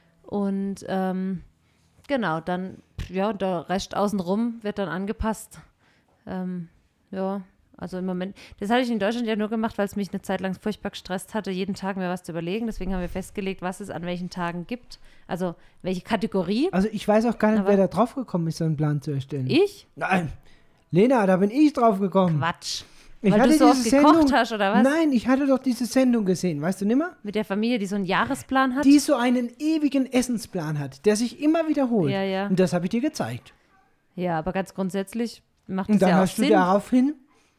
Und ähm, genau, dann, ja, der Rest außenrum wird dann angepasst. Ähm, ja, also im Moment, das hatte ich in Deutschland ja nur gemacht, weil es mich eine Zeit lang furchtbar gestresst hatte, jeden Tag mir was zu überlegen. Deswegen haben wir festgelegt, was es an welchen Tagen gibt. Also welche Kategorie. Also ich weiß auch gar nicht, Aber- wer da drauf gekommen ist, so einen Plan zu erstellen. Ich? Nein. Lena, da bin ich drauf gekommen. Quatsch. Ich Weil hatte du so oft diese gekocht Sendung, hast, oder was? Nein, ich hatte doch diese Sendung gesehen, weißt du nimmer? Mit der Familie, die so einen Jahresplan hat? Die so einen ewigen Essensplan hat, der sich immer wiederholt. Ja, ja. Und das habe ich dir gezeigt. Ja, aber ganz grundsätzlich macht Und es dann ja auch hast du Sinn. daraufhin,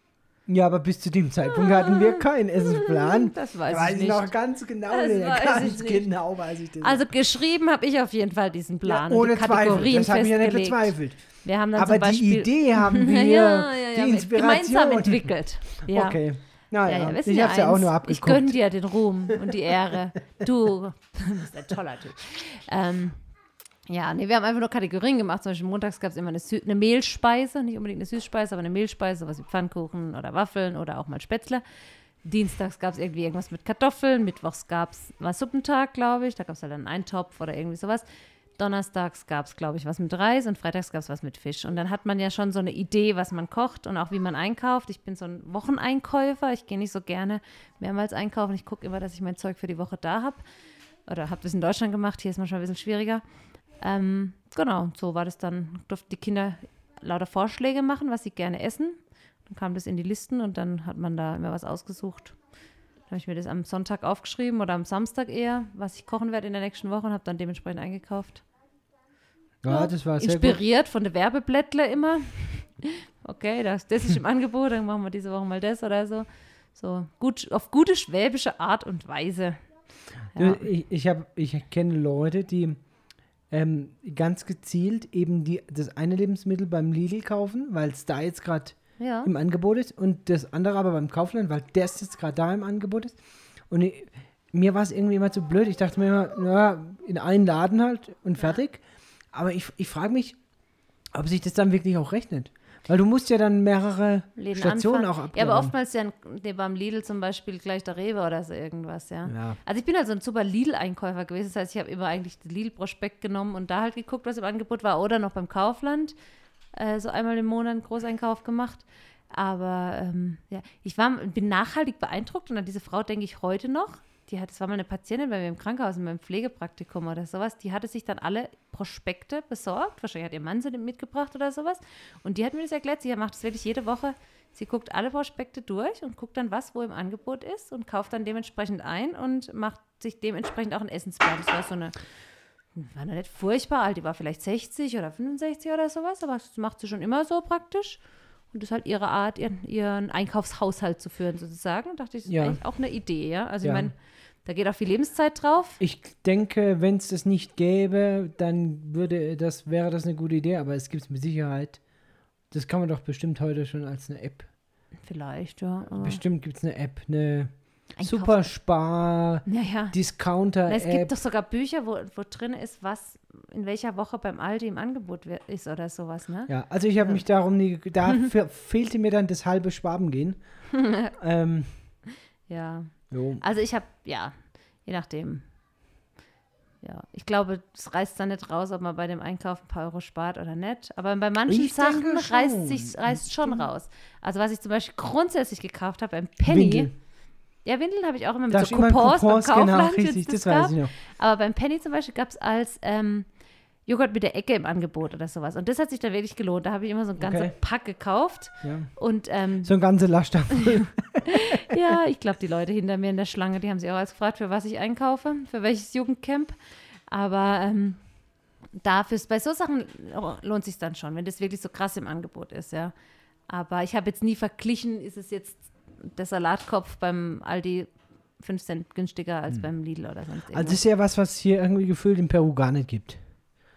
ja, aber bis zu dem Zeitpunkt hatten wir keinen Essensplan. Das weiß Da weiß ich ich nicht. noch ganz genau, Das Lena, weiß ganz ich nicht. genau weiß ich das. Also geschrieben habe ich auf jeden Fall diesen Plan. ja, und ohne die Kategorien Zweifel, das habe ich ja nicht festgelegt. bezweifelt. Wir haben dann Aber zum Beispiel, die Idee haben wir, ja, ja, ja, die Inspiration. gemeinsam entwickelt. Ja. Okay. Ja, Naja, ja, wir sind ich ja habe es ja auch eins. nur Ich abgeguckt. gönne dir den Ruhm und die Ehre. Du bist ein toller Typ. Ähm, ja, nee, wir haben einfach nur Kategorien gemacht. Zum Beispiel montags gab es immer eine, Sü- eine Mehlspeise, nicht unbedingt eine Süßspeise, aber eine Mehlspeise, sowas wie Pfannkuchen oder Waffeln oder auch mal Spätzle. Dienstags gab es irgendwie irgendwas mit Kartoffeln, mittwochs gab es war Suppentag, glaube ich, da gab es halt einen Eintopf oder irgendwie sowas. Donnerstags gab es, glaube ich, was mit Reis und freitags gab es was mit Fisch. Und dann hat man ja schon so eine Idee, was man kocht und auch wie man einkauft. Ich bin so ein Wocheneinkäufer. Ich gehe nicht so gerne mehrmals einkaufen. Ich gucke immer, dass ich mein Zeug für die Woche da habe. Oder habe das in Deutschland gemacht. Hier ist manchmal ein bisschen schwieriger. Ähm, genau, so war das dann. Durften die Kinder lauter Vorschläge machen, was sie gerne essen. Dann kam das in die Listen und dann hat man da immer was ausgesucht. Dann habe ich mir das am Sonntag aufgeschrieben oder am Samstag eher, was ich kochen werde in der nächsten Woche und habe dann dementsprechend eingekauft. Ja, das war sehr gut. Inspiriert von der Werbeblättle immer. Okay, das, das ist im Angebot, dann machen wir diese Woche mal das oder so. So gut, auf gute schwäbische Art und Weise. Ja. Du, Ich, ich, hab, ich kenne Leute, die ähm, ganz gezielt eben die, das eine Lebensmittel beim Lidl kaufen, weil es da jetzt gerade Ja. im Angebot ist und das andere aber beim Kaufland, weil das jetzt gerade da im Angebot ist. Und ich, mir war es irgendwie immer zu blöd. Ich dachte mir immer, na, in einen Laden halt und fertig. Aber ich, ich frage mich, ob sich das dann wirklich auch rechnet. Weil du musst ja dann mehrere Läden Stationen anfangen. auch Ja, abklappern. aber oftmals ja nee, beim Lidl zum Beispiel gleich der Rewe oder so irgendwas, ja. Ja. Also ich bin halt so ein super Lidl-Einkäufer gewesen. Das heißt, ich habe immer eigentlich den Lidl-Prospekt genommen und da halt geguckt, was im Angebot war. Oder noch beim Kaufland äh, so einmal im Monat einen Großeinkauf gemacht. Aber ähm, ja, ich war, bin nachhaltig beeindruckt und an diese Frau denke ich heute noch. Die hat, das war mal eine Patientin bei mir im Krankenhaus, in meinem Pflegepraktikum oder sowas. Die hatte sich dann alle Prospekte besorgt. Wahrscheinlich hat ihr Mann sie mitgebracht oder sowas. Und die hat mir das erklärt. Sie macht das wirklich jede Woche. Sie guckt alle Prospekte durch und guckt dann, was wo im Angebot ist und kauft dann dementsprechend ein und macht sich dementsprechend auch einen Essensplan. Das war so eine, war noch nicht furchtbar alt. Die war vielleicht sechzig oder fünfundsechzig oder sowas, aber das macht sie schon immer so praktisch. Und das ist halt ihre Art, ihren, ihren Einkaufshaushalt zu führen, sozusagen. Da dachte ich, das ist Ja. eigentlich auch eine Idee, ja. Also Ja. ich meine, da geht auch viel Lebenszeit drauf. Ich denke, wenn es das nicht gäbe, dann würde das, wäre das eine gute Idee, aber es gibt es mit Sicherheit. Das kann man doch bestimmt heute schon als eine App. Vielleicht, ja. aber- Bestimmt gibt es eine App, eine Einkauf- Superspar, Ja, ja. Discounter-App. Es gibt doch sogar Bücher, wo, wo drin ist, was in welcher Woche beim Aldi im Angebot wer- ist oder sowas, ne? Ja, also ich habe mich darum nie, ge- da fe- fehlte mir dann das halbe Schwabengehen. ähm, Ja. jo. Also ich habe, ja, je nachdem. Ja, ich glaube, es reißt dann nicht raus, ob man bei dem Einkauf ein paar Euro spart oder nicht. Aber bei manchen Ich Sachen denke schon. reißt sich reißt schon raus. Also was ich zum Beispiel grundsätzlich gekauft habe beim Penny. Windeln. Ja, Windeln habe ich auch immer mit Da so ist immer Coupons, Coupons, beim genau, Kaufland, richtig, wenn's das gab. weiß ich noch. Aber beim Penny zum Beispiel gab es als ähm, Joghurt mit der Ecke im Angebot oder sowas. Und das hat sich dann wirklich gelohnt. Da habe ich immer so ein ganzes Okay. Pack gekauft. Ja. Und ähm, So ein ganzer Laststaffel. ja, ich glaube, die Leute hinter mir in der Schlange, die haben sich auch als gefragt, für was ich einkaufe, für welches Jugendcamp. Aber ähm, dafür, bei so Sachen lohnt sich dann schon, wenn das wirklich so krass im Angebot ist, ja. Aber ich habe jetzt nie verglichen, ist es jetzt der Salatkopf beim Aldi fünf Cent günstiger als beim Lidl oder sonst irgendwas. Also das ist ja was, was es hier irgendwie gefühlt in Peru gar nicht gibt.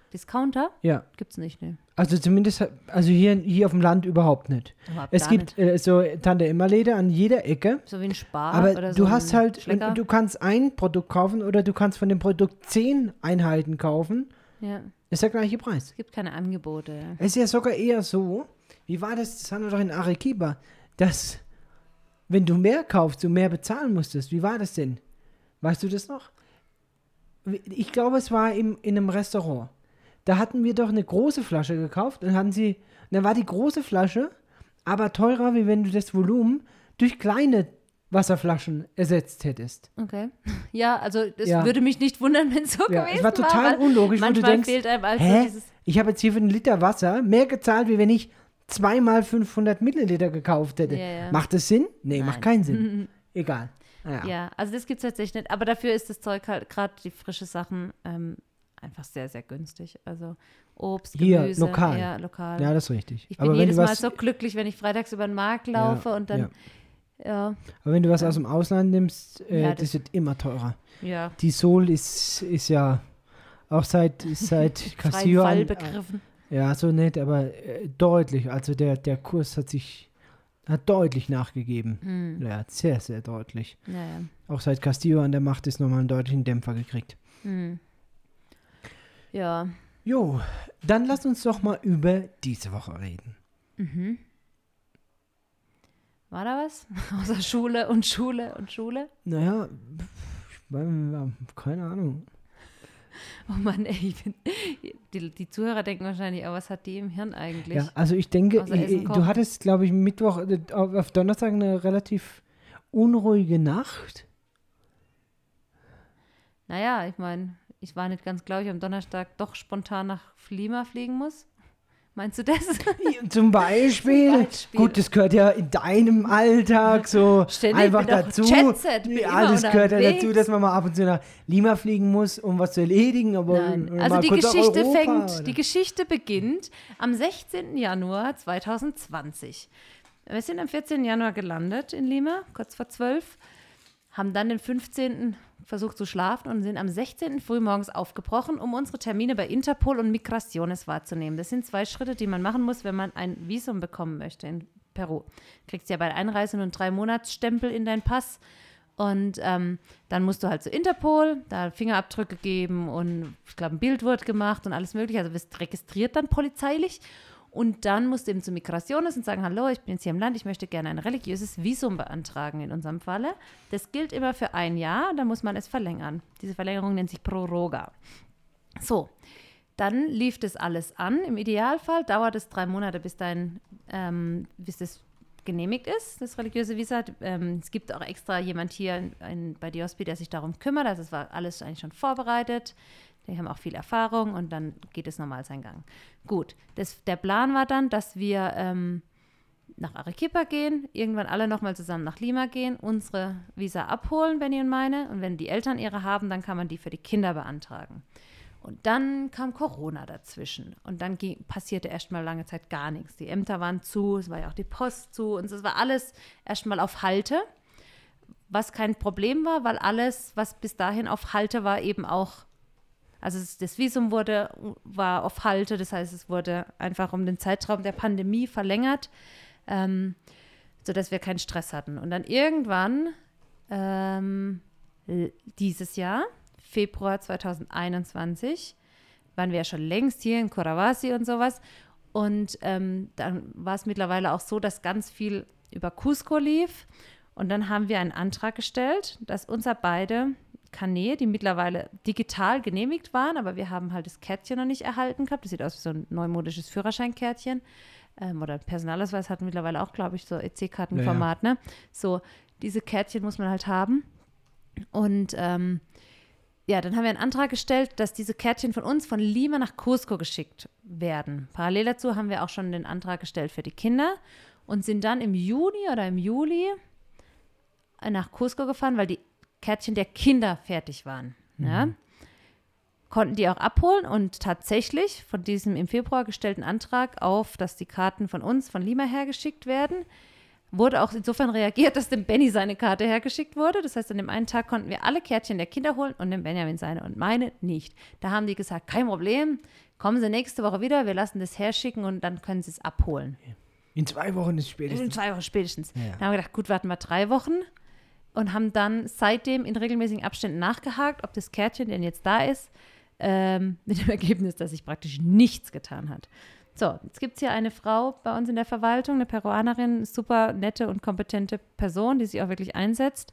Discounter? Ja. Gibt's nicht, ne? Also zumindest, also hier, hier auf dem Land überhaupt nicht. Überhaupt Es gar gibt äh, so Tante-Emma-Läden an jeder Ecke. So wie ein Spar Aber oder so du hast ein halt, Schlecker. du kannst ein Produkt kaufen oder du kannst von dem Produkt zehn Einheiten kaufen. Ja, Ist der gleiche Preis. es gibt keine Angebote. Ja. Es ist ja sogar eher so, wie war das, das haben wir doch in Arequipa, dass, wenn du mehr kaufst, du mehr bezahlen musstest. Wie war das denn? Weißt du das noch? Ich glaube, es war im, in einem Restaurant. Da hatten wir doch eine große Flasche gekauft und hatten sie, dann war die große Flasche aber teurer, wie wenn du das Volumen durch kleine Wasserflaschen ersetzt hättest. Okay. Ja, also es Ja. würde mich nicht wundern, wenn es so Ja, gewesen es war total weil unlogisch, wo du manchmal denkst, fehlt einem also hä? dieses... Ich habe jetzt hier für einen Liter Wasser mehr gezahlt, wie wenn ich zweimal fünfhundert Milliliter gekauft hätte. Ja, ja. Macht das Sinn? Nee, Nein. macht keinen Sinn. Egal. Naja. Ja, also das gibt es tatsächlich nicht. Aber dafür ist das Zeug halt, gerade die frische Sachen, ähm, einfach sehr, sehr günstig. Also Obst, Hier, Gemüse. lokal. Ja, lokal. Ja, das ist richtig. ich bin aber wenn jedes du Mal was, so glücklich, wenn ich freitags über den Markt laufe Ja, und dann, ja. ja, aber wenn du was aus dem Ausland nimmst, äh, Ja, das, das- wird immer teurer. ja, Die Sol ist, ist ja auch seit, seit freien Castillo Fall an, begriffen. ja, so nett, aber äh, deutlich. Also der, der Kurs hat sich hat deutlich nachgegeben. Hm. Ja, sehr, sehr deutlich. Ja, ja. Auch seit Castillo an der Macht ist nochmal einen deutlichen Dämpfer gekriegt. Hm. Ja, Jo, dann lass uns doch mal über diese Woche reden. mhm. War da was? Außer Schule und Schule und Schule? Naja, pf, ich- keine Ahnung. Oh Mann, ey, ich bin, die, die Zuhörer denken wahrscheinlich, oh, was hat die im Hirn eigentlich? Ja, also ich denke, Außer ich, Essen du kochen. hattest, glaube ich, Mittwoch, äh, auf auf Donnerstag eine relativ unruhige Nacht. Naja, ich meine, ich war nicht ganz klar, ob ich am Donnerstag doch spontan nach Lima fliegen muss. Meinst du das? Zum Beispiel. Zum Beispiel. Gut, das gehört ja in deinem Alltag so Ständig, einfach bin doch dazu. Jet-Set, bin ja, immer das gehört ja unterwegs. dazu, dass man mal ab und zu nach Lima fliegen muss, um was zu erledigen. Aber Nein. mal Also die kurz nach Geschichte Europa, fängt, oder? die Geschichte beginnt am sechzehnten Januar zweitausendzwanzig. Wir sind am vierzehnten Januar gelandet in Lima, kurz vor zwölf, haben dann den fünfzehnten versucht zu schlafen und sind am sechzehnten frühmorgens aufgebrochen, um unsere Termine bei Interpol und Migraciones wahrzunehmen. Das sind zwei Schritte, die man machen muss, wenn man ein Visum bekommen möchte in Peru. Du kriegst ja bei der Einreise nur einen Drei-Monats-Stempel in deinen Pass und ähm, dann musst du halt zu Interpol, da Fingerabdrücke geben und ich glaube, ein Bild wird gemacht und alles mögliche. Also wirst registriert dann polizeilich. Und dann musst du eben zu Migraciones und sagen, hallo, ich bin jetzt hier im Land, ich möchte gerne ein religiöses Visum beantragen in unserem Falle. Das gilt immer für ein Jahr, da muss man es verlängern. Diese Verlängerung nennt sich Proroga. So, dann lief das alles an. Im Idealfall dauert es drei Monate, bis, dein, ähm, bis das genehmigt ist, das religiöse Visa. Ähm, es gibt auch extra jemand hier in, in, bei Diospi, der sich darum kümmert. Also es war alles eigentlich schon vorbereitet. Die haben auch viel Erfahrung und dann geht es normal seinen Gang. Gut, das, der Plan war dann, dass wir ähm, nach Arequipa gehen, irgendwann alle nochmal zusammen nach Lima gehen, unsere Visa abholen, Benny und meine. Und wenn die Eltern ihre haben, dann kann man die für die Kinder beantragen. Und dann kam Corona dazwischen. Und dann ging, passierte erstmal lange Zeit gar nichts. Die Ämter waren zu, es war ja auch die Post zu und es war alles erstmal auf Halte. Was kein Problem war, weil alles, was bis dahin auf Halte war, eben auch, also das Visum wurde, war auf Halte, das heißt, es wurde einfach um den Zeitraum der Pandemie verlängert, ähm, sodass wir keinen Stress hatten. Und dann irgendwann ähm, dieses Jahr, Februar zweitausendeinundzwanzig, waren wir ja schon längst hier in Coravasi und sowas. Und ähm, dann war es mittlerweile auch so, dass ganz viel über Cusco lief. Und dann haben wir einen Antrag gestellt, dass unser beide Kanäle, die mittlerweile digital genehmigt waren, aber wir haben halt das Kärtchen noch nicht erhalten gehabt. Das sieht aus wie so ein neumodisches Führerscheinkärtchen. Ähm, oder Personalausweis hat mittlerweile auch, glaube ich, so E C-Kartenformat. Ja. Ne? So, diese Kärtchen muss man halt haben. Und ähm, ja, dann haben wir einen Antrag gestellt, dass diese Kärtchen von uns von Lima nach Cusco geschickt werden. Parallel dazu haben wir auch schon den Antrag gestellt für die Kinder und sind dann im Juni oder im Juli nach Cusco gefahren, weil die Kärtchen der Kinder fertig waren. Mhm. Ja. Konnten die auch abholen und tatsächlich von diesem im Februar gestellten Antrag auf, dass die Karten von uns, von Lima her geschickt werden, wurde auch insofern reagiert, dass dem Benny seine Karte hergeschickt wurde. Das heißt, an dem einen Tag konnten wir alle Kärtchen der Kinder holen und dem Benjamin seine und meine nicht. Da haben die gesagt, kein Problem, kommen Sie nächste Woche wieder, wir lassen das herschicken und dann können Sie es abholen. In zwei Wochen ist spätestens. In zwei Wochen spätestens. Ja. Dann haben wir gedacht, gut, warten wir drei Wochen und haben dann seitdem in regelmäßigen Abständen nachgehakt, ob das Kärtchen denn jetzt da ist, ähm, mit dem Ergebnis, dass sich praktisch nichts getan hat. So, jetzt gibt es hier eine Frau bei uns in der Verwaltung, eine Peruanerin, super nette und kompetente Person, die sich auch wirklich einsetzt.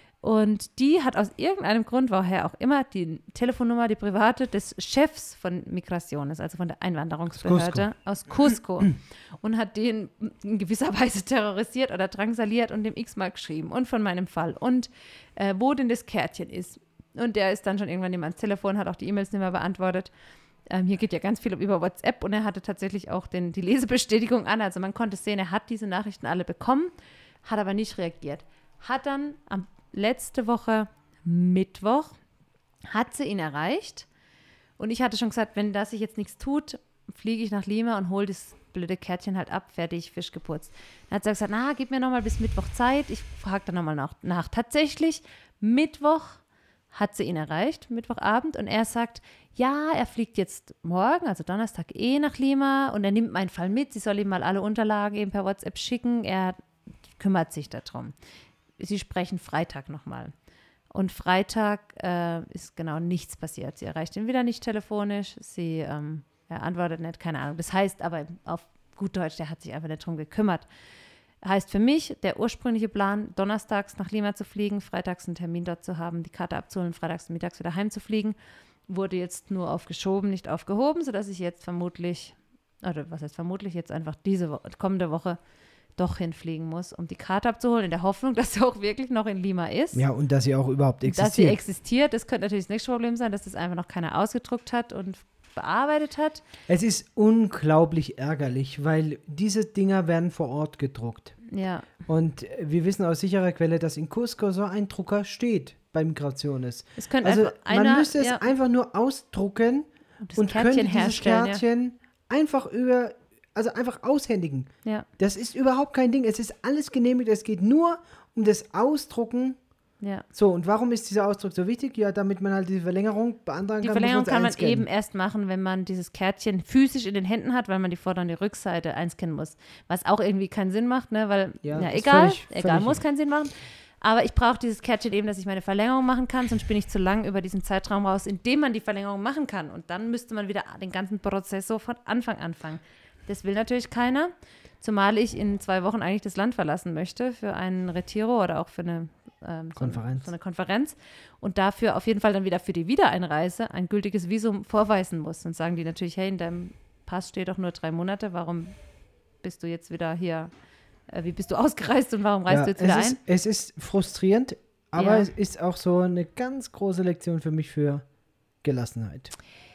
Und die hat aus irgendeinem Grund, woher auch immer, die Telefonnummer, die private des Chefs von Migraciones, also von der Einwanderungsbehörde aus Cusco, und hat den in gewisser Weise terrorisiert oder drangsaliert und dem x-mal geschrieben und von meinem Fall und äh, wo denn das Kärtchen ist. Und der ist dann schon irgendwann jemand ans Telefon, hat auch die E-Mails nicht mehr beantwortet. Ähm, hier geht ja ganz viel über WhatsApp und er hatte tatsächlich auch den, die Lesebestätigung an. Also man konnte sehen, er hat diese Nachrichten alle bekommen, hat aber nicht reagiert. Hat dann am letzte Woche Mittwoch, hat sie ihn erreicht und ich hatte schon gesagt, wenn das sich jetzt nichts tut, fliege ich nach Lima und hole das blöde Kärtchen halt ab, fertig, Fisch geputzt. Dann hat sie gesagt, na, gib mir nochmal bis Mittwoch Zeit, ich frage dann nochmal nach, nach. Tatsächlich, Mittwoch hat sie ihn erreicht, Mittwochabend, und er sagt, ja, er fliegt jetzt morgen, also Donnerstag eh nach Lima und er nimmt meinen Fall mit, sie soll ihm mal alle Unterlagen eben per WhatsApp schicken, er kümmert sich darum. Sie sprechen Freitag nochmal. Und Freitag äh, ist genau nichts passiert. Sie erreicht ihn wieder nicht telefonisch. Sie ähm, er antwortet nicht, keine Ahnung. Das heißt aber auf gut Deutsch, der hat sich einfach nicht drum gekümmert. Heißt für mich, der ursprüngliche Plan, donnerstags nach Lima zu fliegen, freitags einen Termin dort zu haben, die Karte abzuholen, freitags mittags wieder heimzufliegen, wurde jetzt nur aufgeschoben, nicht aufgehoben, sodass ich jetzt vermutlich, oder was heißt vermutlich, jetzt einfach diese Woche, kommende Woche doch hinfliegen muss, um die Karte abzuholen, in der Hoffnung, dass sie auch wirklich noch in Lima ist. Ja, und dass sie auch überhaupt existiert. Dass sie existiert, das könnte natürlich das nächste Problem sein, dass das einfach noch keiner ausgedruckt hat und bearbeitet hat. Es ist unglaublich ärgerlich, weil diese Dinger werden vor Ort gedruckt. Ja. Und wir wissen aus sicherer Quelle, dass in Cusco so ein Drucker steht bei Migraciones. Es könnte also einfach einer, man müsste es ja. einfach nur ausdrucken und, und Kärtchen könnte dieses herstellen, Kärtchen ja. einfach über, also einfach aushändigen. Ja. Das ist überhaupt kein Ding. Es ist alles genehmigt. Es geht nur um das Ausdrucken. Ja. So, und warum ist dieser Ausdruck so wichtig? Ja, damit man halt diese Verlängerung beantragen Die kann. Verlängerung kann man einscannen. eben erst machen, wenn man dieses Kärtchen physisch in den Händen hat, weil man die Vorder- und die Rückseite einscannen muss. Was auch irgendwie keinen Sinn macht, ne? Weil, Ja, ja, ist egal, völlig- egal, völlig muss egal. keinen Sinn machen. Aber ich brauche dieses Kärtchen eben, dass ich meine Verlängerung machen kann, sonst bin ich zu lang über diesen Zeitraum raus, in dem man die Verlängerung machen kann. Und dann müsste man wieder den ganzen Prozess so von Anfang anfangen. Das will natürlich keiner, zumal ich in zwei Wochen eigentlich das Land verlassen möchte für einen Retiro oder auch für eine ähm, so, Konferenz. so eine Konferenz und dafür auf jeden Fall dann wieder für die Wiedereinreise ein gültiges Visum vorweisen muss. Und sagen die natürlich, hey, in deinem Pass steht doch nur drei Monate, warum bist du jetzt wieder hier, äh, wie bist du ausgereist und warum reist Ja, du jetzt wieder es ein? ist, es ist frustrierend, aber Ja. es ist auch so eine ganz große Lektion für mich für Gelassenheit.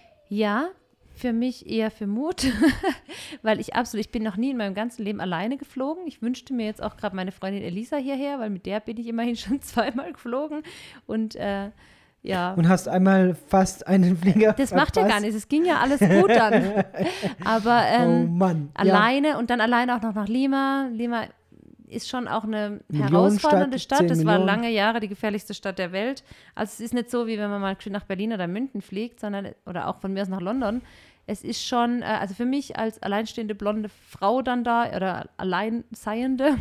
Ja, für mich eher für Mut, weil ich absolut, ich bin noch nie in meinem ganzen Leben alleine geflogen. Ich wünschte mir jetzt auch gerade meine Freundin Elisa hierher, weil mit der bin ich immerhin schon zweimal geflogen und äh, ja. Und hast einmal fast einen Flieger Das macht ja verpasst. gar nichts, es ging ja alles gut dann. Aber ähm, Oh Mann. alleine und dann alleine auch noch nach Lima. Lima ist schon auch eine Millionenstadt, herausfordernde Stadt. zehn Das war Millionen. lange Jahre die gefährlichste Stadt der Welt. Also es ist nicht so, wie wenn man mal nach Berlin oder München fliegt, sondern oder auch von mir aus nach London. Es ist schon, äh, also für mich als alleinstehende blonde Frau dann da oder Alleinseiende,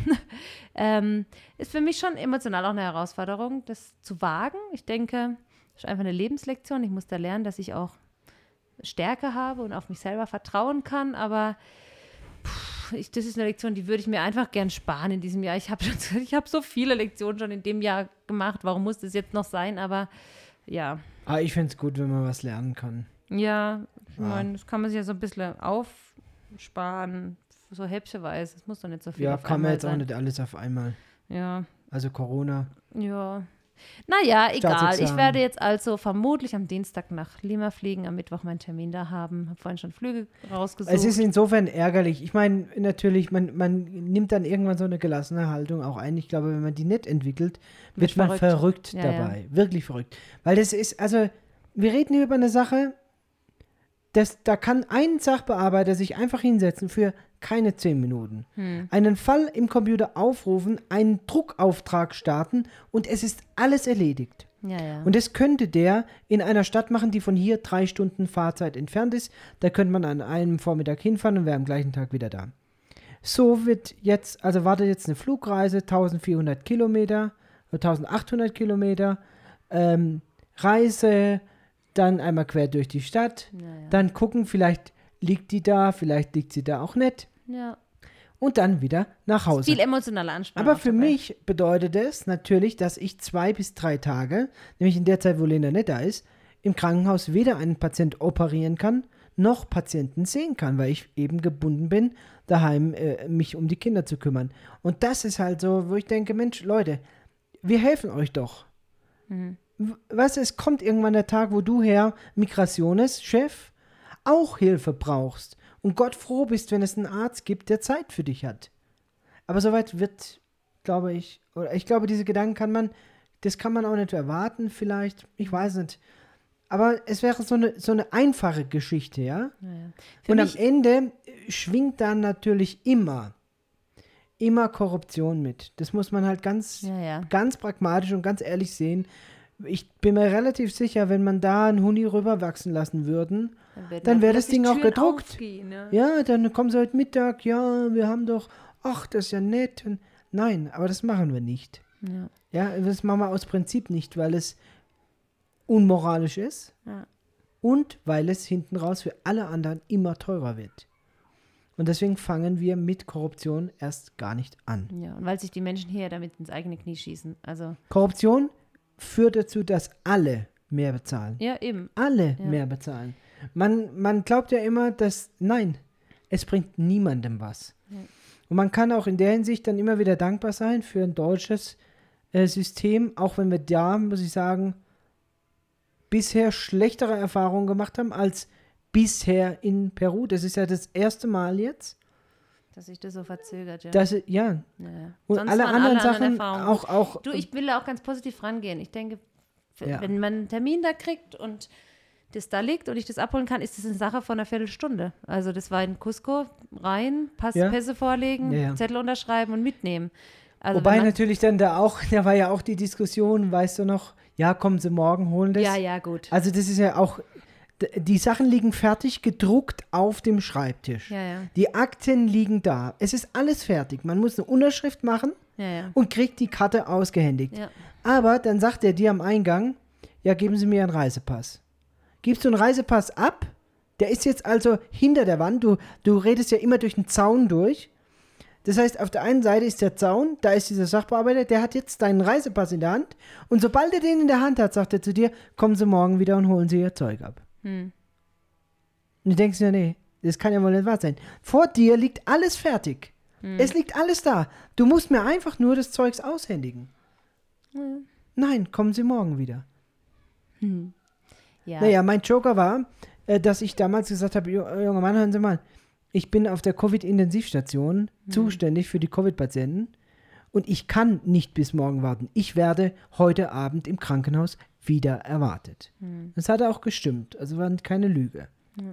ähm, ist für mich schon emotional auch eine Herausforderung, das zu wagen. Ich denke, das ist einfach eine Lebenslektion. Ich muss da lernen, dass ich auch Stärke habe und auf mich selber vertrauen kann, aber pff, ich, das ist eine Lektion, die würde ich mir einfach gern sparen in diesem Jahr. Ich habe ich hab so viele Lektionen schon in dem Jahr gemacht. Warum muss das jetzt noch sein? Aber ja. Ah, ich finde es gut, wenn man was lernen kann. Ja, ich Ah. meine, das kann man sich ja so ein bisschen aufsparen, so häppchenweise. Es muss doch nicht so viel Ja, auf kann man einmal jetzt auch sein. nicht alles auf einmal. Ja, Also Corona. ja. Naja, egal. Ich Staatsexamen. werde jetzt also vermutlich am Dienstag nach Lima fliegen, am Mittwoch meinen Termin da haben. Habe vorhin schon Flüge rausgesucht. Es ist insofern ärgerlich. Ich meine, natürlich, man, man nimmt dann irgendwann so eine gelassene Haltung auch ein. Ich glaube, wenn man die nicht entwickelt, wird Wird man verrückt. verrückt, Ja, dabei. Wirklich verrückt. Weil das ist, also, wir reden hier über eine Sache, das, da kann ein Sachbearbeiter sich einfach hinsetzen für keine zehn Minuten. Hm. Einen Fall im Computer aufrufen, einen Druckauftrag starten und es ist alles erledigt. Ja, ja. Und das könnte der in einer Stadt machen, die von hier drei Stunden Fahrzeit entfernt ist. Da könnte man an einem Vormittag hinfahren und wäre am gleichen Tag wieder da. So wird jetzt, also wartet jetzt eine Flugreise, eintausendvierhundert Kilometer, eintausendachthundert Kilometer, ähm, Reise, dann einmal quer durch die Stadt, ja, ja. dann gucken, vielleicht liegt die da, vielleicht liegt sie da auch nicht. Ja. Und dann wieder nach Hause. Viel emotionale Anspannung. Aber auch für dabei. mich bedeutet es natürlich, dass ich zwei bis drei Tage, nämlich in der Zeit, wo Lena nicht da ist, im Krankenhaus weder einen Patient operieren kann, noch Patienten sehen kann, weil ich eben gebunden bin, daheim äh, mich um die Kinder zu kümmern. Und das ist halt so, wo ich denke, Mensch, Leute, wir helfen euch doch. Mhm. W- Weißt du, es kommt irgendwann der Tag, wo du, Herr Migrationes-Chef, auch Hilfe brauchst. Und Gott froh bist, wenn es einen Arzt gibt, der Zeit für dich hat. Aber soweit wird, glaube ich, oder ich glaube, diese Gedanken kann man, das kann man auch nicht erwarten vielleicht, ich weiß nicht. Aber es wäre so eine, so eine einfache Geschichte, ja? Ja, ja. Für Und am mich, Ende schwingt dann natürlich immer, immer Korruption mit. Das muss man halt ganz, ja, ja. ganz pragmatisch und ganz ehrlich sehen. Ich bin mir relativ sicher, wenn man da einen Huni rüberwachsen lassen würden, werden dann doch wäre das plötzlich Ding auch Türen gedruckt. aufgehen, ne? Ja, dann kommen sie heute Mittag, ja, wir haben doch, ach, das ist ja nett. Und nein, aber das machen wir nicht. Ja. Ja, das machen wir aus Prinzip nicht, weil es unmoralisch ist Ja. und weil es hinten raus für alle anderen immer teurer wird. Und deswegen fangen wir mit Korruption erst gar nicht an. Ja, und weil sich die Menschen hier damit ins eigene Knie schießen. Also, Korruption führt dazu, dass alle mehr bezahlen. ja, eben. Alle Ja. mehr bezahlen. Man, man glaubt ja immer, dass, nein, es bringt niemandem was. Ja. Und man kann auch in der Hinsicht dann immer wieder dankbar sein für ein deutsches äh, System, auch wenn wir da, muss ich sagen, bisher schlechtere Erfahrungen gemacht haben als bisher in Peru. Das ist ja das erste Mal jetzt, Dass sich das so verzögert, ja. dass, ja, ja, ja. und Sonst alle waren anderen alle Sachen Erfahrungen auch, auch Du, ich will da auch ganz positiv rangehen. Ich denke, f- Ja. wenn man einen Termin da kriegt und das da liegt und ich das abholen kann, ist das eine Sache von einer Viertelstunde. Also das war in Cusco, rein, Pass, Ja. Pässe vorlegen, Ja, ja. Zettel unterschreiben und mitnehmen. Also wobei wenn man, natürlich dann da auch, da war ja auch die Diskussion, weißt du noch, ja, kommen Sie morgen, holen das. Ja, ja, gut. Also das ist ja auch, d- die Sachen liegen fertig gedruckt auf dem Schreibtisch. Ja, ja. Die Akten liegen da. Es ist alles fertig. Man muss eine Unterschrift machen Ja, ja. und kriegt die Karte ausgehändigt. Ja. Aber dann sagt er dir am Eingang, ja, geben Sie mir einen Reisepass. Gibst du einen Reisepass ab? Der ist jetzt also hinter der Wand. Du, du redest ja immer durch den Zaun durch. Das heißt, auf der einen Seite ist der Zaun, da ist dieser Sachbearbeiter, der hat jetzt deinen Reisepass in der Hand. Und sobald er den in der Hand hat, sagt er zu dir, kommen Sie morgen wieder und holen Sie Ihr Zeug ab. Hm. Und du denkst dir, nee, das kann ja wohl nicht wahr sein. Vor dir liegt alles fertig. Hm. Es liegt alles da. Du musst mir einfach nur das Zeugs aushändigen. Hm. Nein, kommen Sie morgen wieder. Hm. Ja. Naja, mein Joker war, äh, dass ich damals gesagt habe, "Jo- äh, junger Mann, hören Sie mal, ich bin auf der Covid-Intensivstation Mhm. zuständig für die Covid-Patienten und ich kann nicht bis morgen warten. Ich werde heute Abend im Krankenhaus wieder erwartet." Mhm. Das hat auch gestimmt, also war keine Lüge. Ja.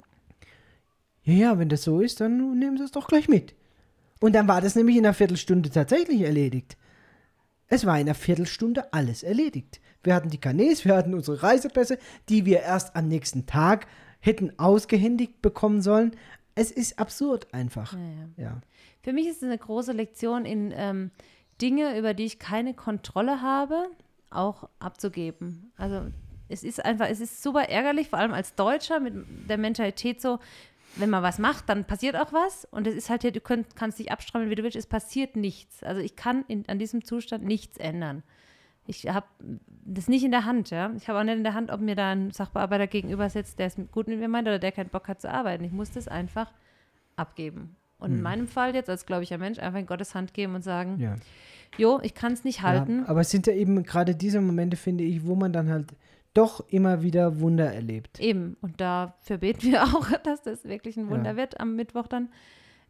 Ja, ja, wenn das so ist, dann nehmen Sie es doch gleich mit. Und dann war das nämlich in einer Viertelstunde tatsächlich erledigt. Es war in einer Viertelstunde alles erledigt. Wir hatten die Kanäs, wir hatten unsere Reisepässe, die wir erst am nächsten Tag hätten ausgehändigt bekommen sollen. Es ist absurd einfach. Ja, ja. Ja. Für mich ist es eine große Lektion in ähm, Dinge, über die ich keine Kontrolle habe, auch abzugeben. Also es ist einfach, es ist super ärgerlich, vor allem als Deutscher mit der Mentalität so, wenn man was macht, dann passiert auch was. Und es ist halt, ja, du könnt, kannst dich abstrammeln, wie du willst, es passiert nichts. Also ich kann in, an diesem Zustand nichts ändern. Ich habe das nicht in der Hand, ja. Ich habe auch nicht in der Hand, ob mir da ein Sachbearbeiter gegenüber sitzt, der es gut mit mir meint oder der keinen Bock hat zu arbeiten. Ich muss das einfach abgeben. Und in meinem Fall jetzt, als gläubiger Mensch, einfach in Gottes Hand geben und sagen, Ja. jo, ich kann es nicht halten. Ja, aber es sind ja eben gerade diese Momente, finde ich, wo man dann halt doch immer wieder Wunder erlebt. Eben. Und dafür beten wir auch, dass das wirklich ein Wunder Ja. wird am Mittwoch dann.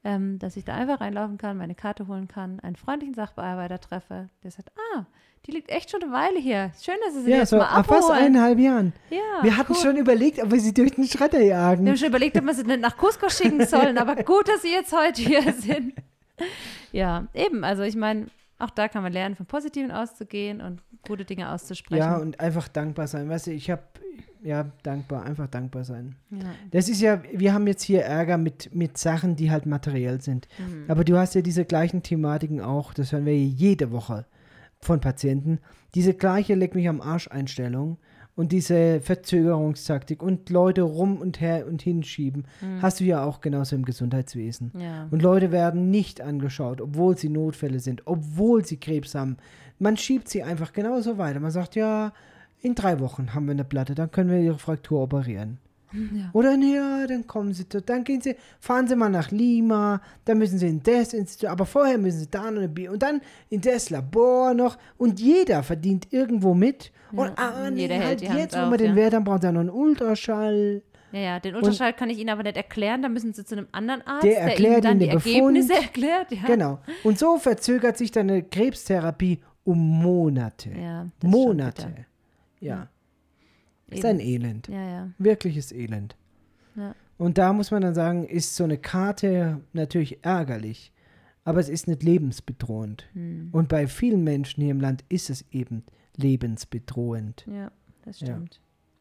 ähm, dass ich da einfach reinlaufen kann, meine Karte holen kann, einen freundlichen Sachbearbeiter treffe, der sagt, ah, die liegt echt schon eine Weile hier. Schön, dass Sie sie Ja, jetzt so mal ab fast abholen. eineinhalb Jahren. Ja, Wir hatten cool. schon überlegt, ob wir sie durch den Schredder jagen. Wir haben schon überlegt, ob wir sie nicht nach Cusco schicken sollen, aber gut, dass Sie jetzt heute hier sind. Ja, eben, also ich meine, auch da kann man lernen, von Positiven auszugehen und gute Dinge auszusprechen. Ja, und einfach dankbar sein. Weißt du, ich habe, ja, dankbar, einfach dankbar sein. Ja. Das ist ja, wir haben jetzt hier Ärger mit, mit Sachen, die halt materiell sind. Mhm. Aber du hast ja diese gleichen Thematiken auch, das hören wir jede Woche von Patienten. Diese gleiche Leck mich am Arsch Einstellung und diese Verzögerungstaktik und Leute rum und her und hinschieben, Mhm. hast du ja auch genauso im Gesundheitswesen. Ja. Und Leute werden nicht angeschaut, obwohl sie Notfälle sind, obwohl sie Krebs haben. Man schiebt sie einfach genauso weiter. Man sagt, ja, in drei Wochen haben wir eine Platte, dann können wir ihre Fraktur operieren. Ja. Oder ja, dann kommen sie, dann gehen sie, fahren sie mal nach Lima, dann müssen sie in das Institut, aber vorher müssen sie da noch eine Bi- und dann in das Labor noch und jeder verdient irgendwo mit. Ja, Und ah, nee, jeder hält halt die Hand jetzt, wo auf, wir den ja. Wert haben, braucht er noch einen Ultraschall. Ja, ja, den Ultraschall kann ich Ihnen aber nicht erklären, da müssen Sie zu einem anderen Arzt, Der der, erklärt Ihnen dann Ihnen die den Ergebnisse Befund. erklärt. Ja. Genau. Und so verzögert sich dann eine Krebstherapie um Monate. Ja, das ist schon Monate. bitter. Ja. Ist Eben. ein Elend. Ja, ja. Wirkliches Elend. Ja. Und da muss man dann sagen, ist so eine Karte natürlich ärgerlich, aber es ist nicht lebensbedrohend. Hm. Und bei vielen Menschen hier im Land ist es eben lebensbedrohend. Ja, das Ja. stimmt.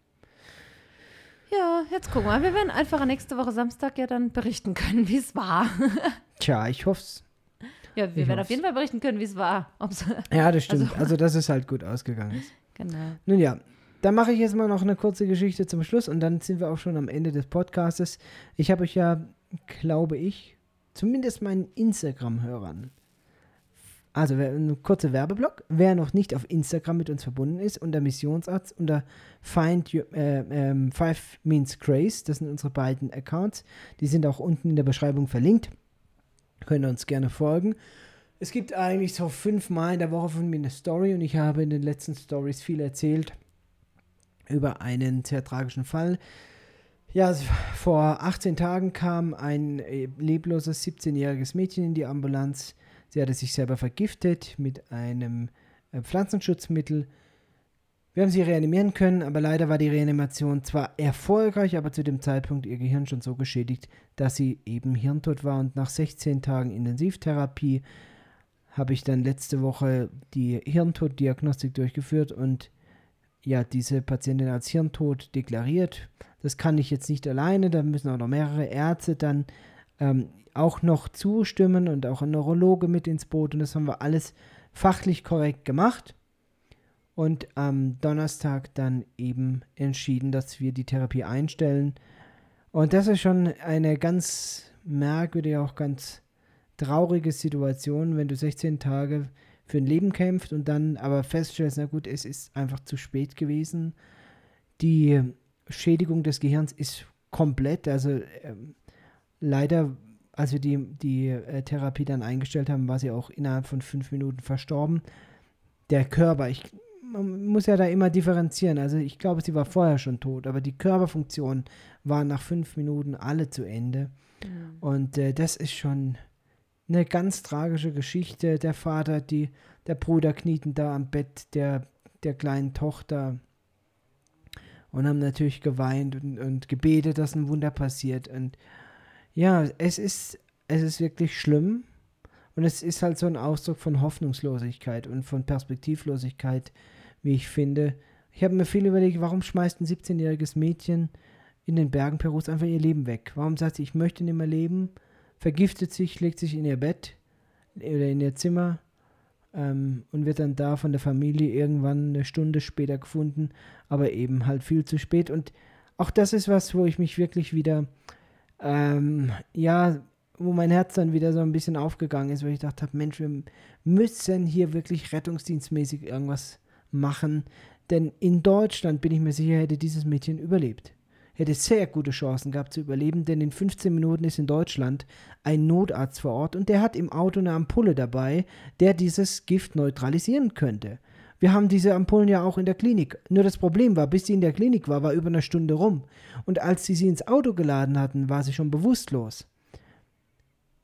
Ja, jetzt gucken wir. Wir werden einfach nächste Woche Samstag ja dann berichten können, wie es war. Tja, ich hoff's. Ja, wir Ich werden hoff's. auf jeden Fall berichten können, wie es war. Ob's, Ja, das stimmt. Also- Also, dass es halt gut ausgegangen ist. genau. Nun ja, dann mache ich jetzt mal noch eine kurze Geschichte zum Schluss und dann sind wir auch schon am Ende des Podcastes. Ich habe euch ja, glaube ich, zumindest meinen Instagram-Hörern. Also wer, ein kurzer Werbeblock. Wer noch nicht auf Instagram mit uns verbunden ist, unter Missionsarzt, unter Find Your- äh, ähm, Five Means Grace, das sind unsere beiden Accounts. Die sind auch unten in der Beschreibung verlinkt. Könnt ihr uns gerne folgen. Es gibt eigentlich so fünfmal in der Woche von mir eine Story und ich habe in den letzten Stories viel erzählt über einen sehr tragischen Fall. Ja, also vor achtzehn Tagen kam ein äh, lebloses siebzehnjähriges Mädchen in die Ambulanz. Sie hatte sich selber vergiftet mit einem äh, Pflanzenschutzmittel. Wir haben sie reanimieren können, aber leider war die Reanimation zwar erfolgreich, aber zu dem Zeitpunkt ihr Gehirn schon so geschädigt, dass sie eben hirntot war. Und nach sechzehn Tagen Intensivtherapie habe ich dann letzte Woche die Hirntoddiagnostik durchgeführt und ja, diese Patientin als hirntot deklariert. Das kann ich jetzt nicht alleine, da müssen auch noch mehrere Ärzte dann ähm, auch noch zustimmen und auch ein Neurologe mit ins Boot und das haben wir alles fachlich korrekt gemacht und am Donnerstag dann eben entschieden, dass wir die Therapie einstellen und das ist schon eine ganz merkwürdige, auch ganz traurige Situation, wenn du sechzehn Tage für ein Leben kämpft und dann aber feststellst, na gut, es ist einfach zu spät gewesen. Die Schädigung des Gehirns ist komplett, also ähm, leider, als wir die, die äh, Therapie dann eingestellt haben, war sie auch innerhalb von fünf Minuten verstorben. Der Körper, ich, man muss ja da immer differenzieren, also ich glaube, sie war vorher schon tot, aber die Körperfunktionen waren nach fünf Minuten alle zu Ende. Mhm. Und äh, das ist schon eine ganz tragische Geschichte. Der Vater, die, der Bruder knieten da am Bett der, der kleinen Tochter und haben natürlich geweint und, und gebetet, dass ein Wunder passiert. Und ja, es ist, es ist wirklich schlimm. Und es ist halt so ein Ausdruck von Hoffnungslosigkeit und von Perspektivlosigkeit, wie ich finde. Ich habe mir viel überlegt, warum schmeißt ein siebzehnjähriges Mädchen in den Bergen Perus einfach ihr Leben weg? Warum sagt sie, ich möchte nicht mehr leben? Vergiftet sich, legt sich in ihr Bett oder in ihr Zimmer ähm, und wird dann da von der Familie irgendwann eine Stunde später gefunden, aber eben halt viel zu spät. Und auch das ist was, wo ich mich wirklich wieder, ähm, ja, wo mein Herz dann wieder so ein bisschen aufgegangen ist, weil ich dachte habe, Mensch, wir müssen hier wirklich rettungsdienstmäßig irgendwas machen, denn in Deutschland, bin ich mir sicher, hätte dieses Mädchen überlebt. Hätte sehr gute Chancen gehabt zu überleben, denn in fünfzehn Minuten ist in Deutschland ein Notarzt vor Ort und der hat im Auto eine Ampulle dabei, der dieses Gift neutralisieren könnte. Wir haben diese Ampullen ja auch in der Klinik. Nur das Problem war, bis sie in der Klinik war, war über eine Stunde rum. Und als sie sie ins Auto geladen hatten, war sie schon bewusstlos.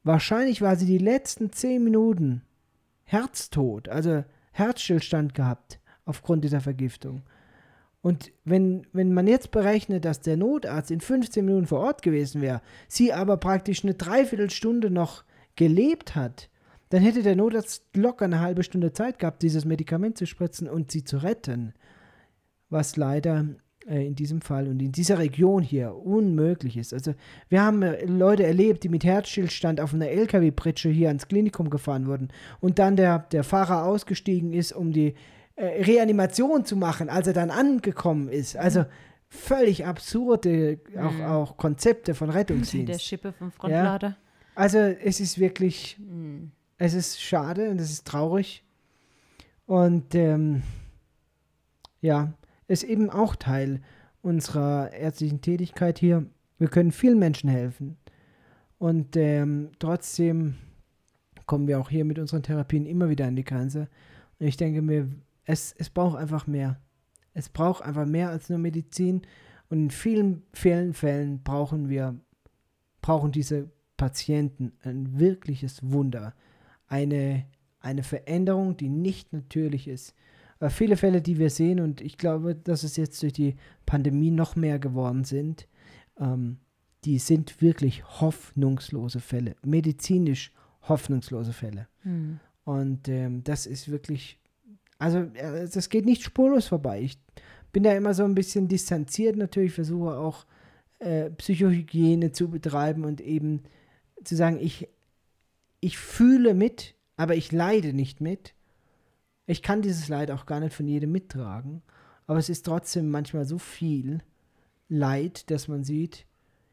Wahrscheinlich war sie die letzten zehn Minuten herztot, also Herzstillstand gehabt aufgrund dieser Vergiftung. Und wenn, wenn man jetzt berechnet, dass der Notarzt in fünfzehn Minuten vor Ort gewesen wäre, sie aber praktisch eine Dreiviertelstunde noch gelebt hat, dann hätte der Notarzt locker eine halbe Stunde Zeit gehabt, dieses Medikament zu spritzen und sie zu retten. Was leider äh, in diesem Fall und in dieser Region hier unmöglich ist. Also wir haben äh, Leute erlebt, die mit Herzstillstand auf einer L K W-Pritsche hier ans Klinikum gefahren wurden und dann der, der Fahrer ausgestiegen ist, um die äh, Reanimation zu machen, als er dann angekommen ist. Also völlig absurde auch, Mhm. auch Konzepte von Der Rettungsdienst. Schippe vom Frontlader. Also es ist wirklich, Mhm. es ist schade und es ist traurig. Und ähm, ja, ist eben auch Teil unserer ärztlichen Tätigkeit hier. Wir können vielen Menschen helfen. Und ähm, trotzdem kommen wir auch hier mit unseren Therapien immer wieder an die Grenze. Und ich denke mir, es, es braucht einfach mehr. Es braucht einfach mehr als nur Medizin. Und in vielen, vielen Fällen brauchen wir, brauchen diese Patienten ein wirkliches Wunder. Eine, eine Veränderung, die nicht natürlich ist. Aber viele Fälle, die wir sehen, und ich glaube, dass es jetzt durch die Pandemie noch mehr geworden sind, ähm, die sind wirklich hoffnungslose Fälle, medizinisch hoffnungslose Fälle. Mhm. Und ähm, das ist wirklich, also äh, das geht nicht spurlos vorbei. Ich bin da immer so ein bisschen distanziert natürlich, versuche auch äh, Psychohygiene zu betreiben und eben zu sagen, ich, ich fühle mit, aber ich leide nicht mit. Ich kann dieses Leid auch gar nicht von jedem mittragen, aber es ist trotzdem manchmal so viel Leid, dass man sieht,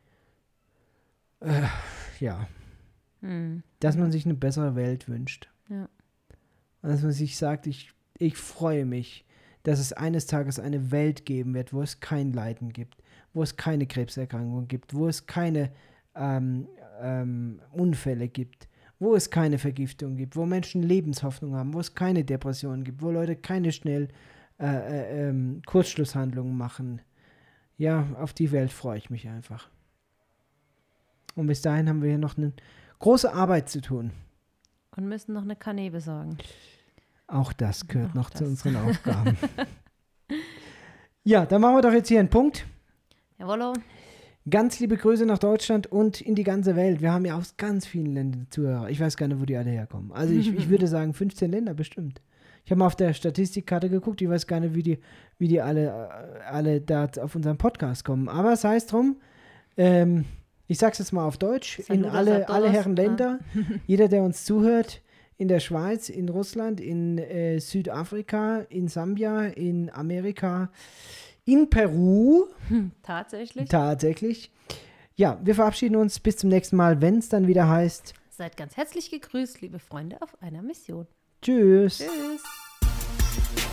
äh, ja, Mhm. dass man sich eine bessere Welt wünscht. Ja. Und dass man sich sagt, ich, ich freue mich, dass es eines Tages eine Welt geben wird, wo es kein Leiden gibt, wo es keine Krebserkrankung gibt, wo es keine ähm, ähm, Unfälle gibt, wo es keine Vergiftung gibt, wo Menschen Lebenshoffnung haben, wo es keine Depressionen gibt, wo Leute keine schnell äh, äh, ähm, Kurzschlusshandlungen machen. Ja, auf die Welt freue ich mich einfach. Und bis dahin haben wir hier noch eine große Arbeit zu tun. Und müssen noch eine Kanne besorgen. Auch das gehört Auch noch zu das. unseren Aufgaben. Ja, dann machen wir doch jetzt hier einen Punkt. Jawollo. Ganz liebe Grüße nach Deutschland und in die ganze Welt. Wir haben ja aus ganz vielen Ländern Zuhörer. Ich weiß gar nicht, wo die alle herkommen. Also ich, ich würde sagen fünfzehn Länder bestimmt. Ich habe mal auf der Statistikkarte geguckt. Ich weiß gar nicht, wie die, wie die alle, äh, alle da auf unseren Podcast kommen. Aber sei es drum, ähm, ich sag's jetzt mal auf Deutsch, in Saludos a alle, todos. alle Herren Länder, jeder, der uns zuhört, in der Schweiz, in Russland, in äh, Südafrika, in Sambia, in Amerika, in Peru, Tatsächlich. tatsächlich. Ja, wir verabschieden uns bis zum nächsten Mal, wenn es dann wieder heißt, Seid ganz herzlich gegrüßt, liebe Freunde auf einer Mission. tschüss. Tschüss.